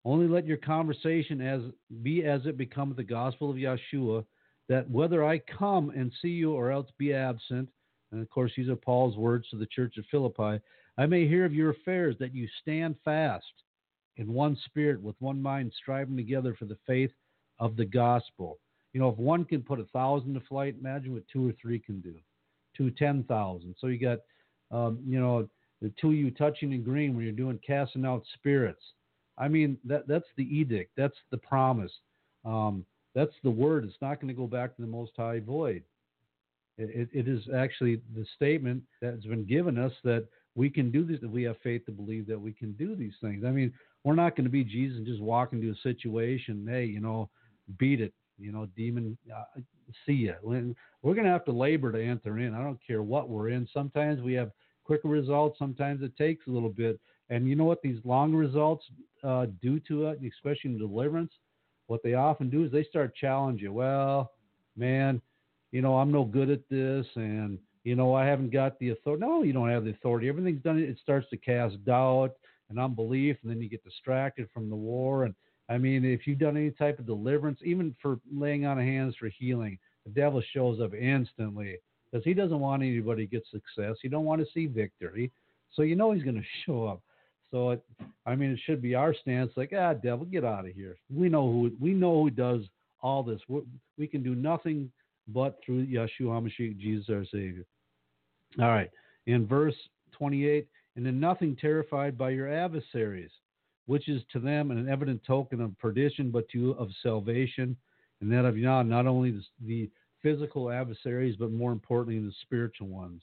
Only let your conversation as be as it becometh the gospel of Yeshua, that whether I come and see you or else be absent, and of course these are Paul's words to the church of Philippi, I may hear of your affairs, that you stand fast in one spirit, with one mind, striving together for the faith of the gospel. You know, if one can put a thousand to flight, imagine what two or three can do. Two, ten thousand. So you got, um, you know, the two of you touching and agreeing when you're doing casting out spirits. I mean, that that's the edict. That's the promise. Um, that's the word. It's not going to go back to the Most High void. It, it, it is actually the statement that's been given us that we can do this, that we have faith to believe that we can do these things. I mean, we're not going to be Jesus and just walk into a situation, hey, you know, beat it, you know, demon, uh, see ya. We're going to have to labor to enter in. I don't care what we're in. Sometimes we have quicker results. Sometimes it takes a little bit. And you know what these long results uh, do to it, especially in deliverance? What they often do is they start challenging you. Well, man, you know, I'm no good at this, and, you know, I haven't got the authority. No, you don't have the authority. Everything's done. It starts to cast doubt and unbelief, and then you get distracted from the war. And, I mean, if you've done any type of deliverance, even for laying on of hands for healing, the devil shows up instantly because he doesn't want anybody to get success. He don't want to see victory. So you know he's going to show up. So, it, I mean, it should be our stance like, ah, devil, get out of here. We know who we know who does all this. We're, we can do nothing but through Yeshua HaMashiach, Jesus our Savior. All right. In verse twenty-eight, and in nothing terrified by your adversaries, which is to them an evident token of perdition, but to you of salvation, and that of Yah, not only the, the physical adversaries, but more importantly, the spiritual ones.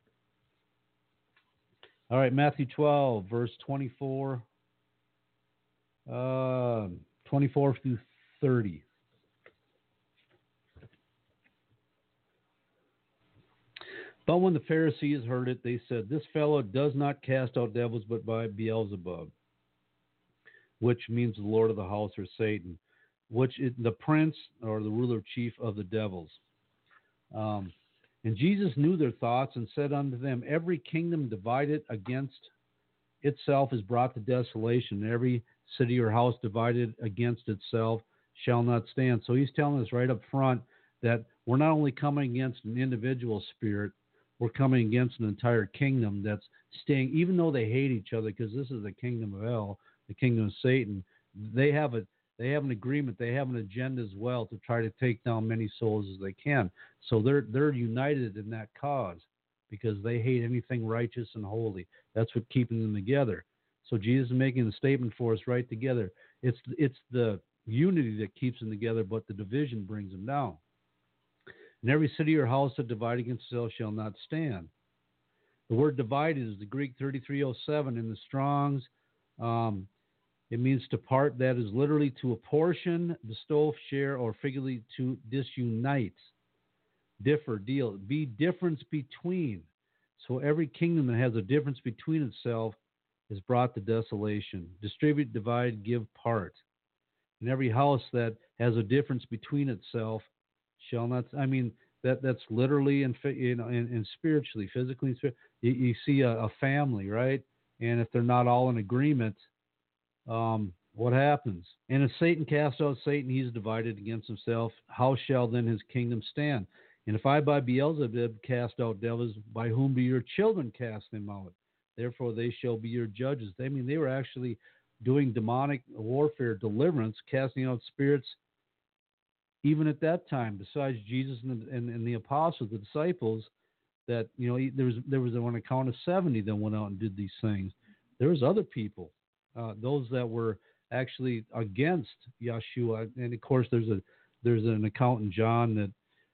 All right, Matthew twelve, verse twenty-four, uh, twenty-four through thirty. But when the Pharisees heard it, they said, this fellow does not cast out devils, but by Beelzebub, which means the Lord of the house, or Satan, which is the prince or the ruler chief of the devils. Um, and Jesus knew their thoughts and said unto them, every kingdom divided against itself is brought to desolation. And every city or house divided against itself shall not stand. So he's telling us right up front that we're not only coming against an individual spirit, we're coming against an entire kingdom that's staying, even though they hate each other, because this is the kingdom of hell, the kingdom of Satan. They have a they have an agreement, they have an agenda as well to try to take down many souls as they can. So they're they're united in that cause because they hate anything righteous and holy. That's what keeping them together. So Jesus is making the statement for us right together. It's it's the unity that keeps them together, but the division brings them down. And every city or house that divided against itself shall not stand. The word divided is the Greek thirty-three oh seven in the Strong's. Um, it means to part, that is literally to apportion, bestow, share, or figuratively to disunite, differ, deal, be difference between. So every kingdom that has a difference between itself is brought to desolation. Distribute, divide, give, part. And every house that has a difference between itself shall not. I mean, that that's literally and you know, and, and spiritually, physically. You, you see a, a family, right? And if they're not all in agreement, um, what happens? And if Satan casts out Satan, he's divided against himself. How shall then his kingdom stand? And if I by Beelzebub cast out devils, by whom do your children cast them out? Therefore they shall be your judges. I mean, they were actually doing demonic warfare, deliverance, casting out spirits, even at that time. Besides Jesus and the, and, and the apostles, the disciples, that you know, there was there was on a count of seventy that went out and did these things. There was other people, uh, those that were actually against Yeshua, and of course, there's a there's an account in John that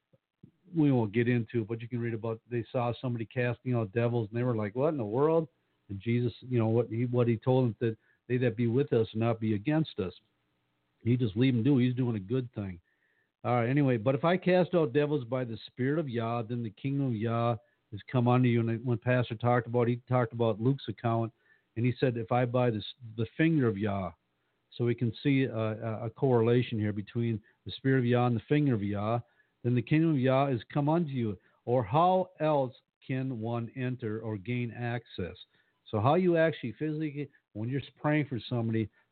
we won't get into, but you can read about. They saw somebody casting out devils, and they were like, "What in the world?" And Jesus, you know what he what he told them, that they that be with us and not be against us. He just leave them do. He's doing a good thing. All right. Anyway, but if I cast out devils by the Spirit of Yah, then the kingdom of Yah has come unto you. And when Pastor talked about, he talked about Luke's account, and he said, if I by the the finger of Yah, so we can see a, a correlation here between the Spirit of Yah and the finger of Yah, then the kingdom of Yah is come unto you. Or how else can one enter or gain access? So how you actually physically, when you're praying for somebody,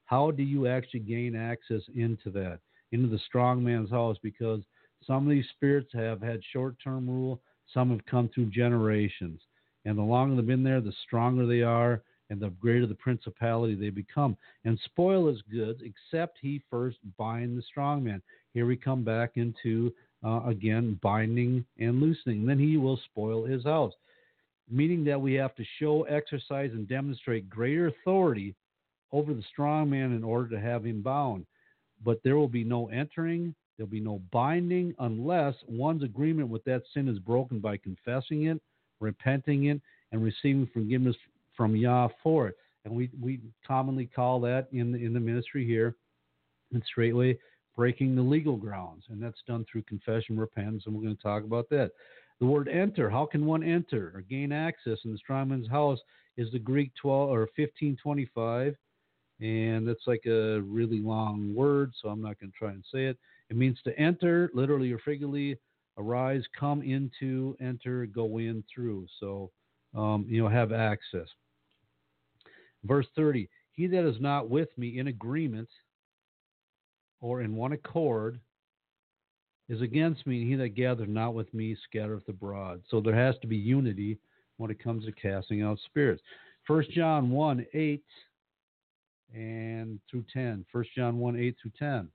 How do you actually gain access into that, into the strong man's house? Because some of these spirits have had short-term rule. Some have come through generations. And the longer they've been there, the stronger they are, and the greater the principality they become. And spoil his goods, except he first bind the strong man. Here we come back into, uh, again, binding and loosening. And then he will spoil his house. Meaning that we have to show, exercise, and demonstrate greater authority over the strong man in order to have him bound. But there will be no entering, there'll be no binding, unless one's agreement with that sin is broken by confessing it, repenting it, and receiving forgiveness from Yah for it. And we, we commonly call that in the, in the ministry here, in straightway, breaking the legal grounds. And that's done through confession, repentance, and we're going to talk about that. The word enter, how can one enter or gain access in the strongman's house, is the Greek twelve or fifteen twenty-five. And that's like a really long word, so I'm not going to try and say it. It means to enter, literally or figuratively, arise, come into, enter, go in, through. So, um, you know, have access. Verse thirty, he that is not with me in agreement or in one accord is against me, and he that gathereth not with me scattereth abroad. So there has to be unity when it comes to casting out spirits. First John one, eight and through ten. First John one, eight through ten.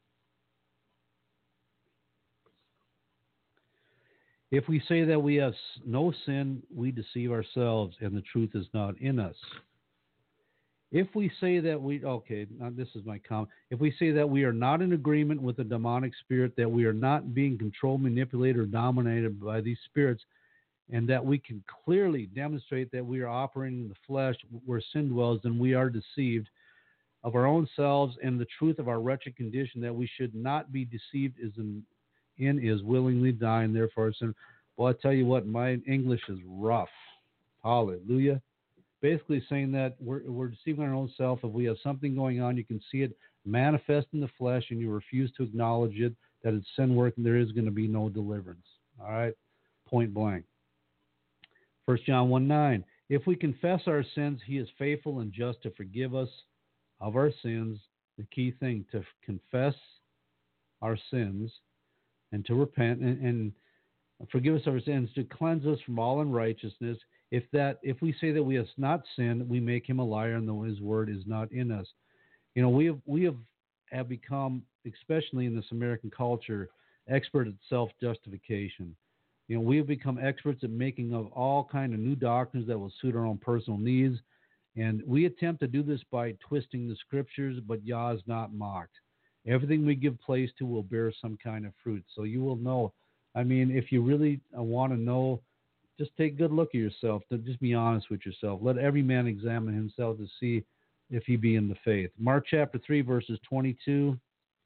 If we say that we have no sin, we deceive ourselves, and the truth is not in us. If we say that we, okay, now this is my comment. If we say that we are not in agreement with the demonic spirit, that we are not being controlled, manipulated, or dominated by these spirits, and that we can clearly demonstrate that we are operating in the flesh where sin dwells, then we are deceived of our own selves, and the truth of our wretched condition that we should not be deceived is in, in is willingly dying, therefore sin. Well, I tell you what, my English is rough. Hallelujah. Basically saying that we're, we're deceiving our own self. If we have something going on, you can see it manifest in the flesh, and you refuse to acknowledge it, that it's sin work, and there is going to be no deliverance. All right? Point blank. First John one, nine. If we confess our sins, he is faithful and just to forgive us of our sins. The key thing, to confess our sins and to repent and, and forgive us of our sins, to cleanse us from all unrighteousness. If that, if we say that we have not sinned, we make him a liar, and his word is not in us. You know, we have we have, have become, especially in this American culture, expert at self-justification. You know, we have become experts at making of all kind of new doctrines that will suit our own personal needs, and we attempt to do this by twisting the scriptures, but Yah is not mocked. Everything we give place to will bear some kind of fruit. So you will know. I mean, if you really want to know, just take a good look at yourself. Just be honest with yourself. Let every man examine himself to see if he be in the faith. Mark chapter three, verses twenty-two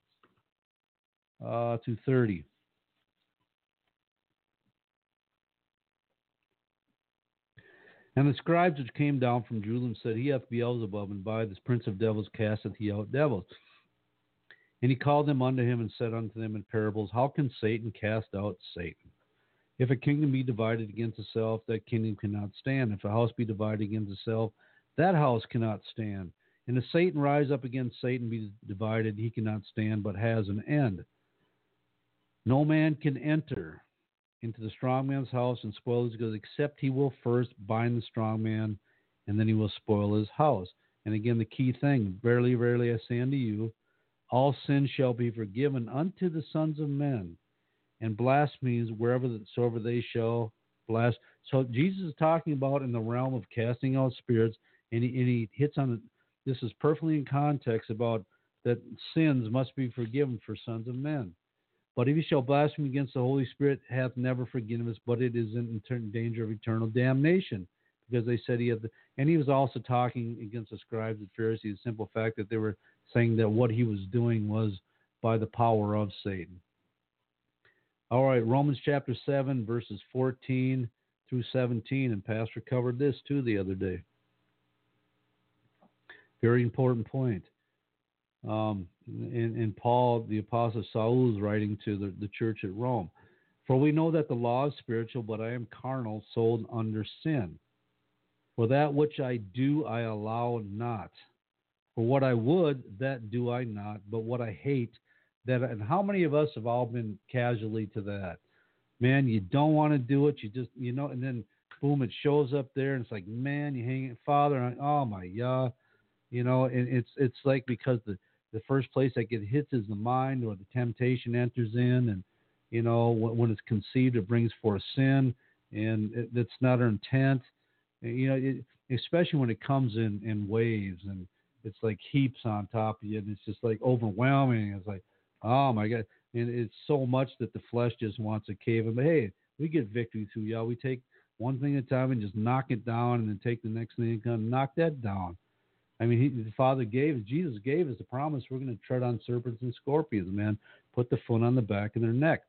uh, to thirty. And the scribes which came down from Jerusalem said, he hath Beelzebub, and by this prince of devils casteth he out devils. And he called them unto him, and said unto them in parables, how can Satan cast out Satan? If a kingdom be divided against itself, that kingdom cannot stand. If a house be divided against itself, that house cannot stand. And if Satan rise up against Satan, be divided, he cannot stand, but has an end. No man can enter into the strong man's house and spoil his goods, except he will first bind the strong man, and then he will spoil his house. And again, the key thing, verily, verily, I say unto you, all sins shall be forgiven unto the sons of men, and blasphemies wherever soever they shall blast. So Jesus is talking about in the realm of casting out spirits, and he, and he hits on it. This is perfectly in context about that sins must be forgiven for sons of men. But if he shall blaspheme against the Holy Spirit, hath never forgiven us, but it is in danger of eternal damnation, because they said he had the, and he was also talking against the scribes and Pharisees, the simple fact that they were saying that what he was doing was by the power of Satan. All right, Romans chapter seven, verses fourteen through seventeen, and Pastor covered this too the other day. Very important point. Um, and, and Paul, the apostle Saul, is writing to the, the church at Rome. For we know that the law is spiritual, but I am carnal, sold under sin. For that which I do, I allow not. For what I would, that do I not, but what I hate, that. And how many of us have all been casualty to that? Man, you don't want to do it. You just, you know, and then boom, it shows up there, and it's like, man, you hang it, Father. And, oh my God, you know, and it's it's like because the the first place that gets hits is the mind, or the temptation enters in, and you know when, when it's conceived, it brings forth sin, and it, it's not our intent. And, you know, it, especially when it comes in in waves, and it's like heaps on top of you, and it's just like overwhelming. It's like, oh my God, and it's so much that the flesh just wants to cave in. But hey, we get victory through y'all. We take one thing at a time and just knock it down, and then take the next thing and kind of knock that down. I mean, he, the Father gave, Jesus gave us the promise we're going to tread on serpents and scorpions, man. Put the foot on the back of their neck.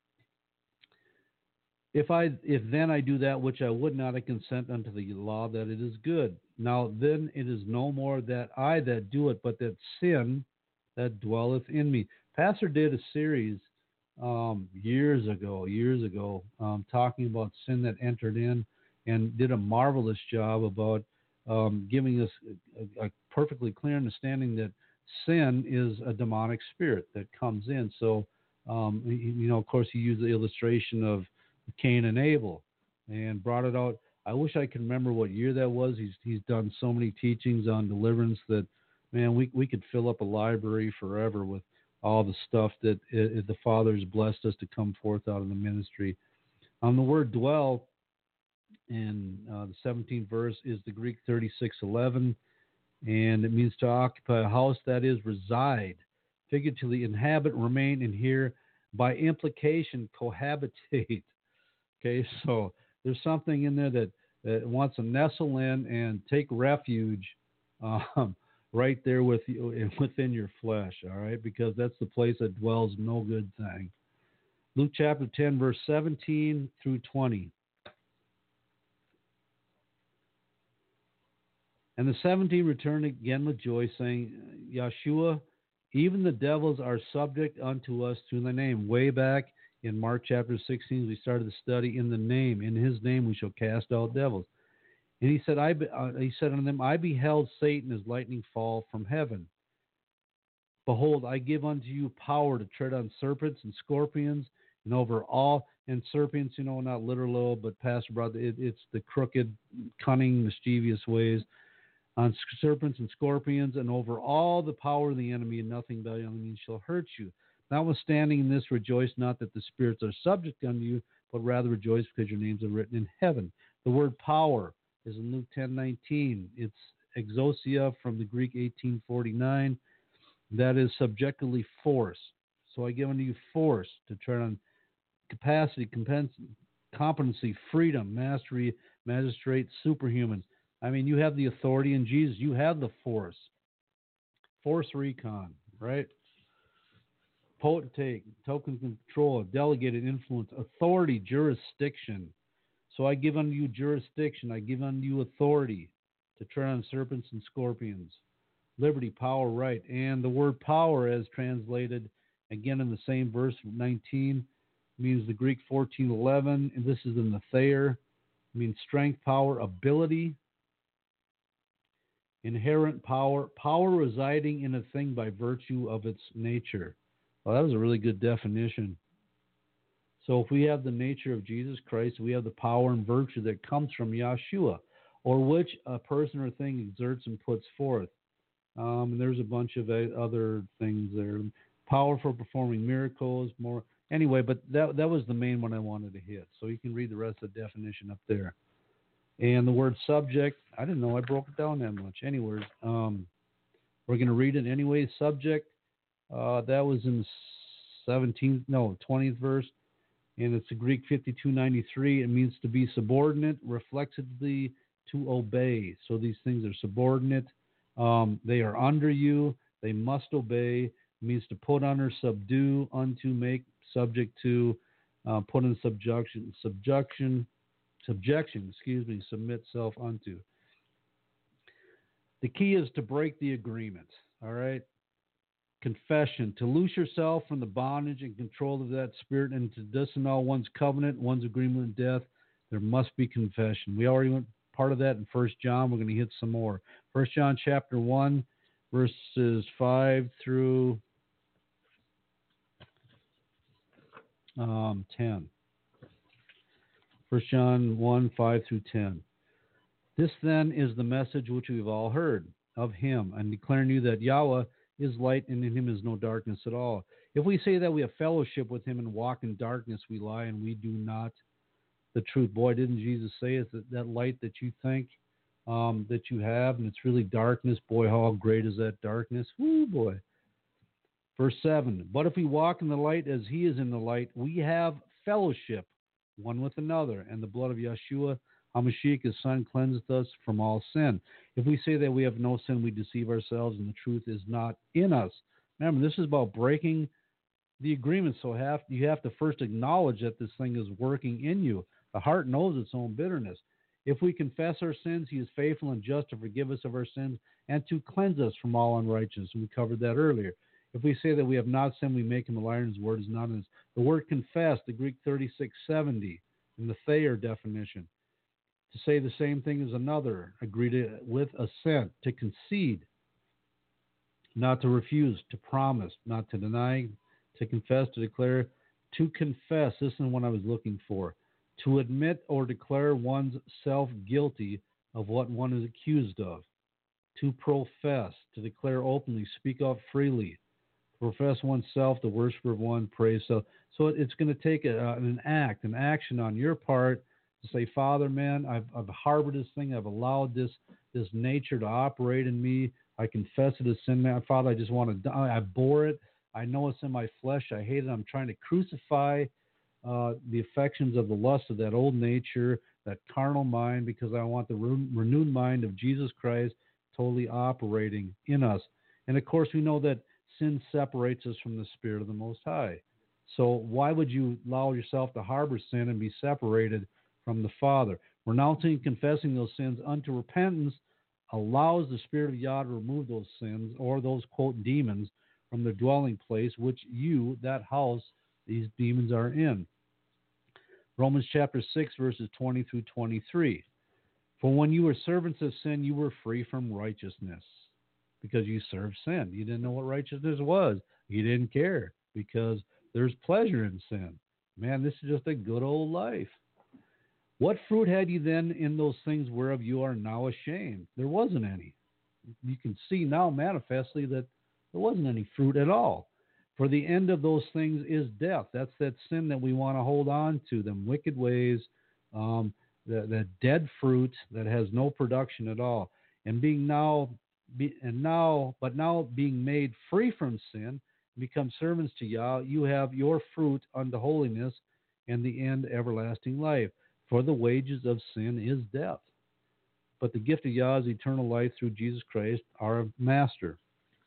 If I, if then I do that which I would not, I consent unto the law that it is good. Now then it is no more that I that do it, but that sin that dwelleth in me. Pastor did a series um, years ago, years ago, um, talking about sin that entered in, and did a marvelous job about um, giving us a, a perfectly clear understanding that sin is a demonic spirit that comes in. So, um, you know, of course, he used the illustration of Cain and Abel and brought it out. I wish I could remember what year that was. He's he's done so many teachings on deliverance that, man, we we could fill up a library forever with all the stuff that it, the Father's blessed us to come forth out of the ministry. Um, the word dwell in uh, the seventeenth verse is the Greek thirty-six eleven, and it means to occupy a house, that is, reside, figuratively inhabit, remain, and here, by implication, cohabitate. Okay, so there's something in there that, that wants to nestle in and take refuge um, right there with you, within your flesh, all right, because that's the place that dwells no good thing. Luke chapter ten, verse seventeen through twenty. And the seventeen returned again with joy, saying, Yeshua, even the devils are subject unto us through thy name. Way back in Mark chapter sixteen, we started the study in the name. In his name we shall cast out devils. And he said, I be, uh, he said unto them, I beheld Satan as lightning fall from heaven. Behold, I give unto you power to tread on serpents and scorpions, and over all, and serpents, you know, not literal, but Pastor brought, it, it's the crooked, cunning, mischievous ways, on serpents and scorpions, and over all the power of the enemy, and nothing by any means shall hurt you. Notwithstanding in this, rejoice not that the spirits are subject unto you, but rather rejoice because your names are written in heaven. The word power is in Luke ten nineteen. It's exousia from the Greek eighteen forty-nine. That is subjectively force. So I give unto you force to turn on capacity, competency, freedom, mastery, magistrate, superhuman. I mean, you have the authority in Jesus. You have the force. Force recon, right? Potentate, token control, delegated influence, authority, jurisdiction. So I give unto you jurisdiction. I give unto you authority to tread on serpents and scorpions. Liberty, power, right. And the word power, as translated again in the same verse nineteen, means the Greek fourteen eleven, and this is in the Thayer. It means strength, power, ability, inherent power, power residing in a thing by virtue of its nature. Well, that was a really good definition. So if we have the nature of Jesus Christ, we have the power and virtue that comes from Yeshua, or which a person or thing exerts and puts forth. Um, and there's a bunch of other things there. Power for performing miracles, more. Anyway, but that that was the main one I wanted to hit. So you can read the rest of the definition up there. And the word subject, I didn't know I broke it down that much. Anyways, um, we're going to read it anyway. Subject, uh, that was in the seventeenth, no, twentieth verse. And it's the Greek fifty-two ninety-three. It means to be subordinate, reflexively to obey. So these things are subordinate. Um, they are under you. They must obey. It means to put under, subdue, unto, make, subject to, uh, put in subjection, subjection, subjection, excuse me, submit self unto. The key is to break the agreement, all right? Confession, to loose yourself from the bondage and control of that spirit and to disannul one's covenant, one's agreement with death, there must be confession. We already went part of that in First John. We're going to hit some more. First John chapter one, verses five through um, ten. First John one, five through ten. This then is the message which we've all heard of him, and declaring you that Yahweh is light, and in him is no darkness at all. If we say that we have fellowship with him and walk in darkness, we lie and we do not the truth. Boy, didn't Jesus say is that, that light that you think um, that you have, and it's really darkness. Boy, how great is that darkness? Woo, boy. Verse seven, but if we walk in the light as he is in the light, we have fellowship one with another, and the blood of Yeshua HaMashiach, his son, cleanseth us from all sin. If we say that we have no sin, we deceive ourselves, and the truth is not in us. Remember, this is about breaking the agreement, so have, you have to first acknowledge that this thing is working in you. The heart knows its own bitterness. If we confess our sins, he is faithful and just to forgive us of our sins and to cleanse us from all unrighteousness. And we covered that earlier. If we say that we have not sinned, we make him a liar, and his word is not in us. The word confess, the Greek thirty-six seventy, in the Thayer definition, to say the same thing as another, agree to, with assent, to concede, not to refuse, to promise, not to deny, to confess, to declare, to confess. This is what I was looking for. To admit or declare one's self guilty of what one is accused of. To profess, to declare openly, speak out freely. Profess oneself, the worshiper of one, praise. So, so it's going to take a, an act, an action on your part to say, Father, man, I've, I've harbored this thing. I've allowed this this nature to operate in me. I confess it as sin, man. Father, I just want to die. I bore it. I know it's in my flesh. I hate it. I'm trying to crucify uh, the affections of the lust of that old nature, that carnal mind, because I want the re- renewed mind of Jesus Christ totally operating in us. And, of course, we know that sin separates us from the Spirit of the Most High. So why would you allow yourself to harbor sin and be separated from the Father? Renouncing and confessing those sins unto repentance allows the Spirit of Yah to remove those sins or those, quote, demons from their dwelling place, which you, that house, these demons are in. Romans chapter six, verses twenty through twenty-three. For when you were servants of sin, you were free from righteousness, because you served sin. You didn't know what righteousness was. You didn't care, because there's pleasure in sin. Man, this is just a good old life. What fruit had you then in those things whereof you are now ashamed? There wasn't any. You can see now manifestly that there wasn't any fruit at all. For the end of those things is death. That's that sin that we want to hold on to, them wicked ways, um, that, that dead fruit that has no production at all. And being now, be, and now, but now being made free from sin, become servants to Yah, you have your fruit unto holiness, and the end everlasting life. For the wages of sin is death, but the gift of Yah is eternal life through Jesus Christ, our Master.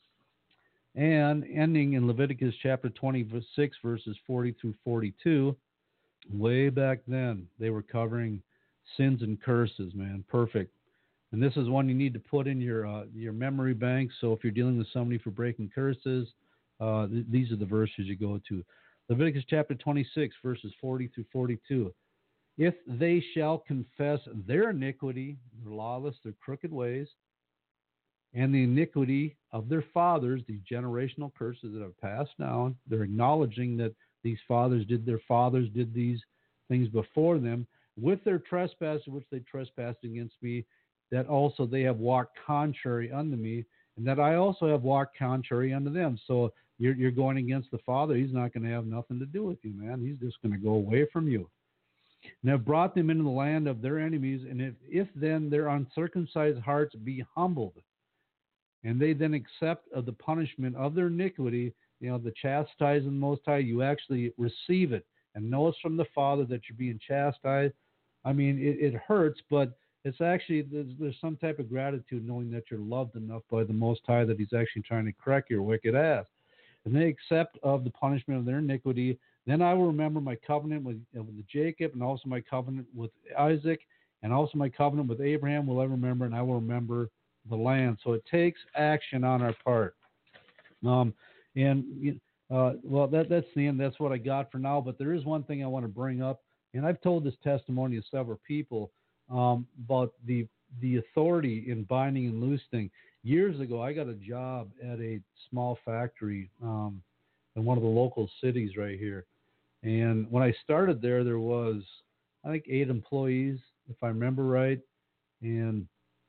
And ending in Leviticus chapter twenty-six, verses forty through forty-two, way back then, they were covering sins and curses, man. Perfect. And this is one you need to put in your uh, your memory bank. So if you're dealing with somebody for breaking curses, uh, th- these are the verses you go to. Leviticus chapter twenty-six, verses forty through forty-two. If they shall confess their iniquity, their lawless, their crooked ways, and the iniquity of their fathers, these generational curses that have passed down, they're acknowledging that these fathers did, their fathers did these things before them, with their trespasses which they trespassed against me, that also they have walked contrary unto me, and that I also have walked contrary unto them. So you're, you're going against the Father. He's not going to have nothing to do with you, man. He's just going to go away from you. And have brought them into the land of their enemies, and if, if then their uncircumcised hearts be humbled, and they then accept of the punishment of their iniquity, you know, the chastising of the Most High, you actually receive it and know it's from the Father that you're being chastised. I mean, it, it hurts, but it's actually, there's, there's some type of gratitude knowing that you're loved enough by the Most High that he's actually trying to correct your wicked ass. And they accept of the punishment of their iniquity. Then I will remember my covenant with, uh, with Jacob, and also my covenant with Isaac, and also my covenant with Abraham will I remember, and I will remember the land. So it takes action on our part. Um, and uh, well, that that's the end. That's what I got for now. But there is one thing I want to bring up, and I've told this testimony to several people um, about the the authority in binding and loosing. years ago, I got a job at a small factory um, in one of the local cities right here. And when I started there, there was, I think, eight employees, if I remember right. And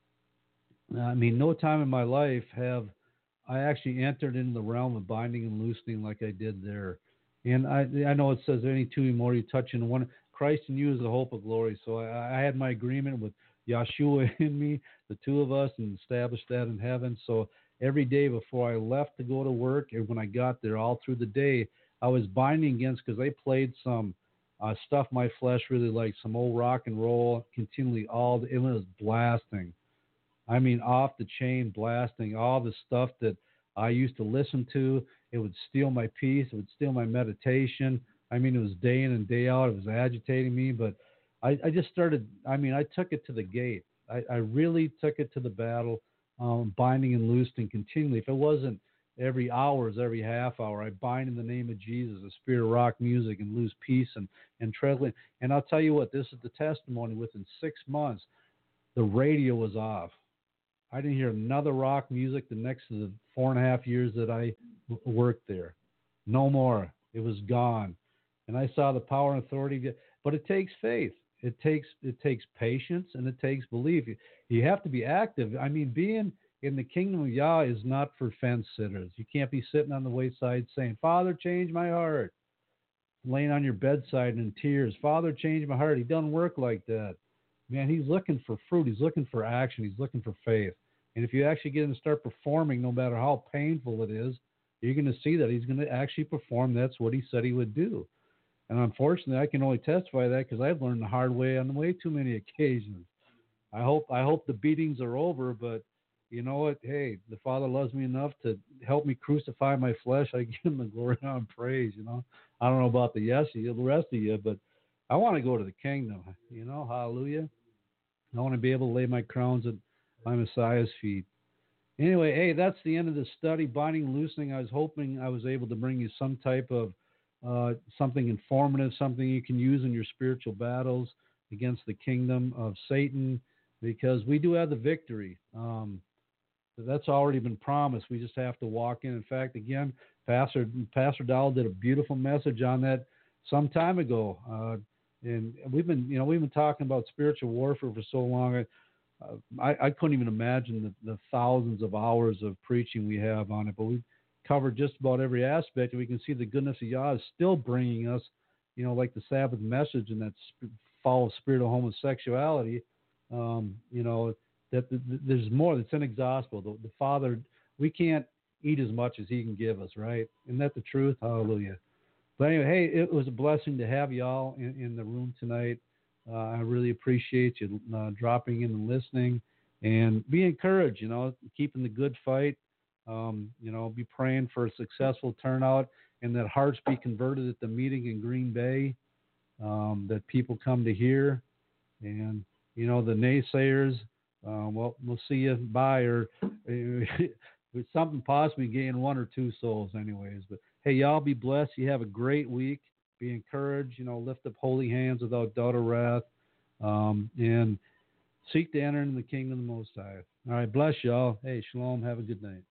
I mean, no time in my life have I actually entered into the realm of binding and loosening like I did there. And I I know it says any two or more you touch in one, Christ in you is the hope of glory. So I, I had my agreement with Yeshua in me, the two of us, and established that in heaven. So every day before I left to go to work, and when I got there, all through the day, I was binding against, because they played some uh, stuff my flesh really liked, some old rock and roll, continually all, the, it was blasting. I mean, off the chain blasting, all the stuff that I used to listen to. It would steal my peace. It would steal my meditation. I mean, it was day in and day out. It was agitating me, but I, I just started, I mean, I took it to the gate. I, I really took it to the battle, um, binding and loosing continually. If it wasn't every hour, every half hour, I bind in the name of Jesus, the spirit of rock music, and lose peace and, and treadling. And I'll tell you what, this is the testimony. Within six months, the radio was off. I didn't hear another rock music the next to the four and a half years that I w- worked there. No more. It was gone. And I saw the power and authority. But it takes faith. It takes it takes patience, and it takes belief. You, you have to be active. I mean, being in the kingdom of Yah is not for fence sitters. You can't be sitting on the wayside saying, Father, change my heart. Laying on your bedside in tears. Father, change my heart. He doesn't work like that. Man, he's looking for fruit. He's looking for action. He's looking for faith. And if you actually get him to start performing, no matter how painful it is, you're going to see that he's going to actually perform. That's what he said he would do. And unfortunately, I can only testify that because I've learned the hard way on way too many occasions. I hope I hope the beatings are over, but you know what? Hey, the Father loves me enough to help me crucify my flesh. I give him the glory and praise. You know, I don't know about the yes, the rest of you, but I want to go to the kingdom. You know, hallelujah. I want to be able to lay my crowns at my Messiah's feet. Anyway, hey, that's the end of the study, binding and loosening. I was hoping I was able to bring you some type of uh, something informative, something you can use in your spiritual battles against the kingdom of Satan, because we do have the victory. Um, that's already been promised. We just have to walk in. In fact, again, Pastor Pastor Dowell did a beautiful message on that some time ago. Uh, And we've been, you know, we've been talking about spiritual warfare for so long. Uh, I, I couldn't even imagine the, the thousands of hours of preaching we have on it. But we've covered just about every aspect, and we can see the goodness of Yah is still bringing us, you know, like the Sabbath message and that sp- foul spirit of homosexuality. Um, you know, that the, the, there's more. That's inexhaustible. The, the Father, we can't eat as much as He can give us, right? Isn't that the truth? Hallelujah. But anyway, hey, it was a blessing to have y'all in, in the room tonight. Uh, I really appreciate you uh, dropping in and listening, and be encouraged, you know, keeping the good fight. Um, you know, be praying for a successful turnout, and that hearts be converted at the meeting in Green Bay, um, that people come to hear. And, you know, the naysayers, uh, well, we'll see you bye, or with something possibly gain one or two souls anyways. But hey, y'all be blessed. You have a great week. Be encouraged. You know, lift up holy hands without doubt or wrath, um, and seek to enter into the kingdom of the Most High. All right, bless y'all. Hey, shalom. Have a good night.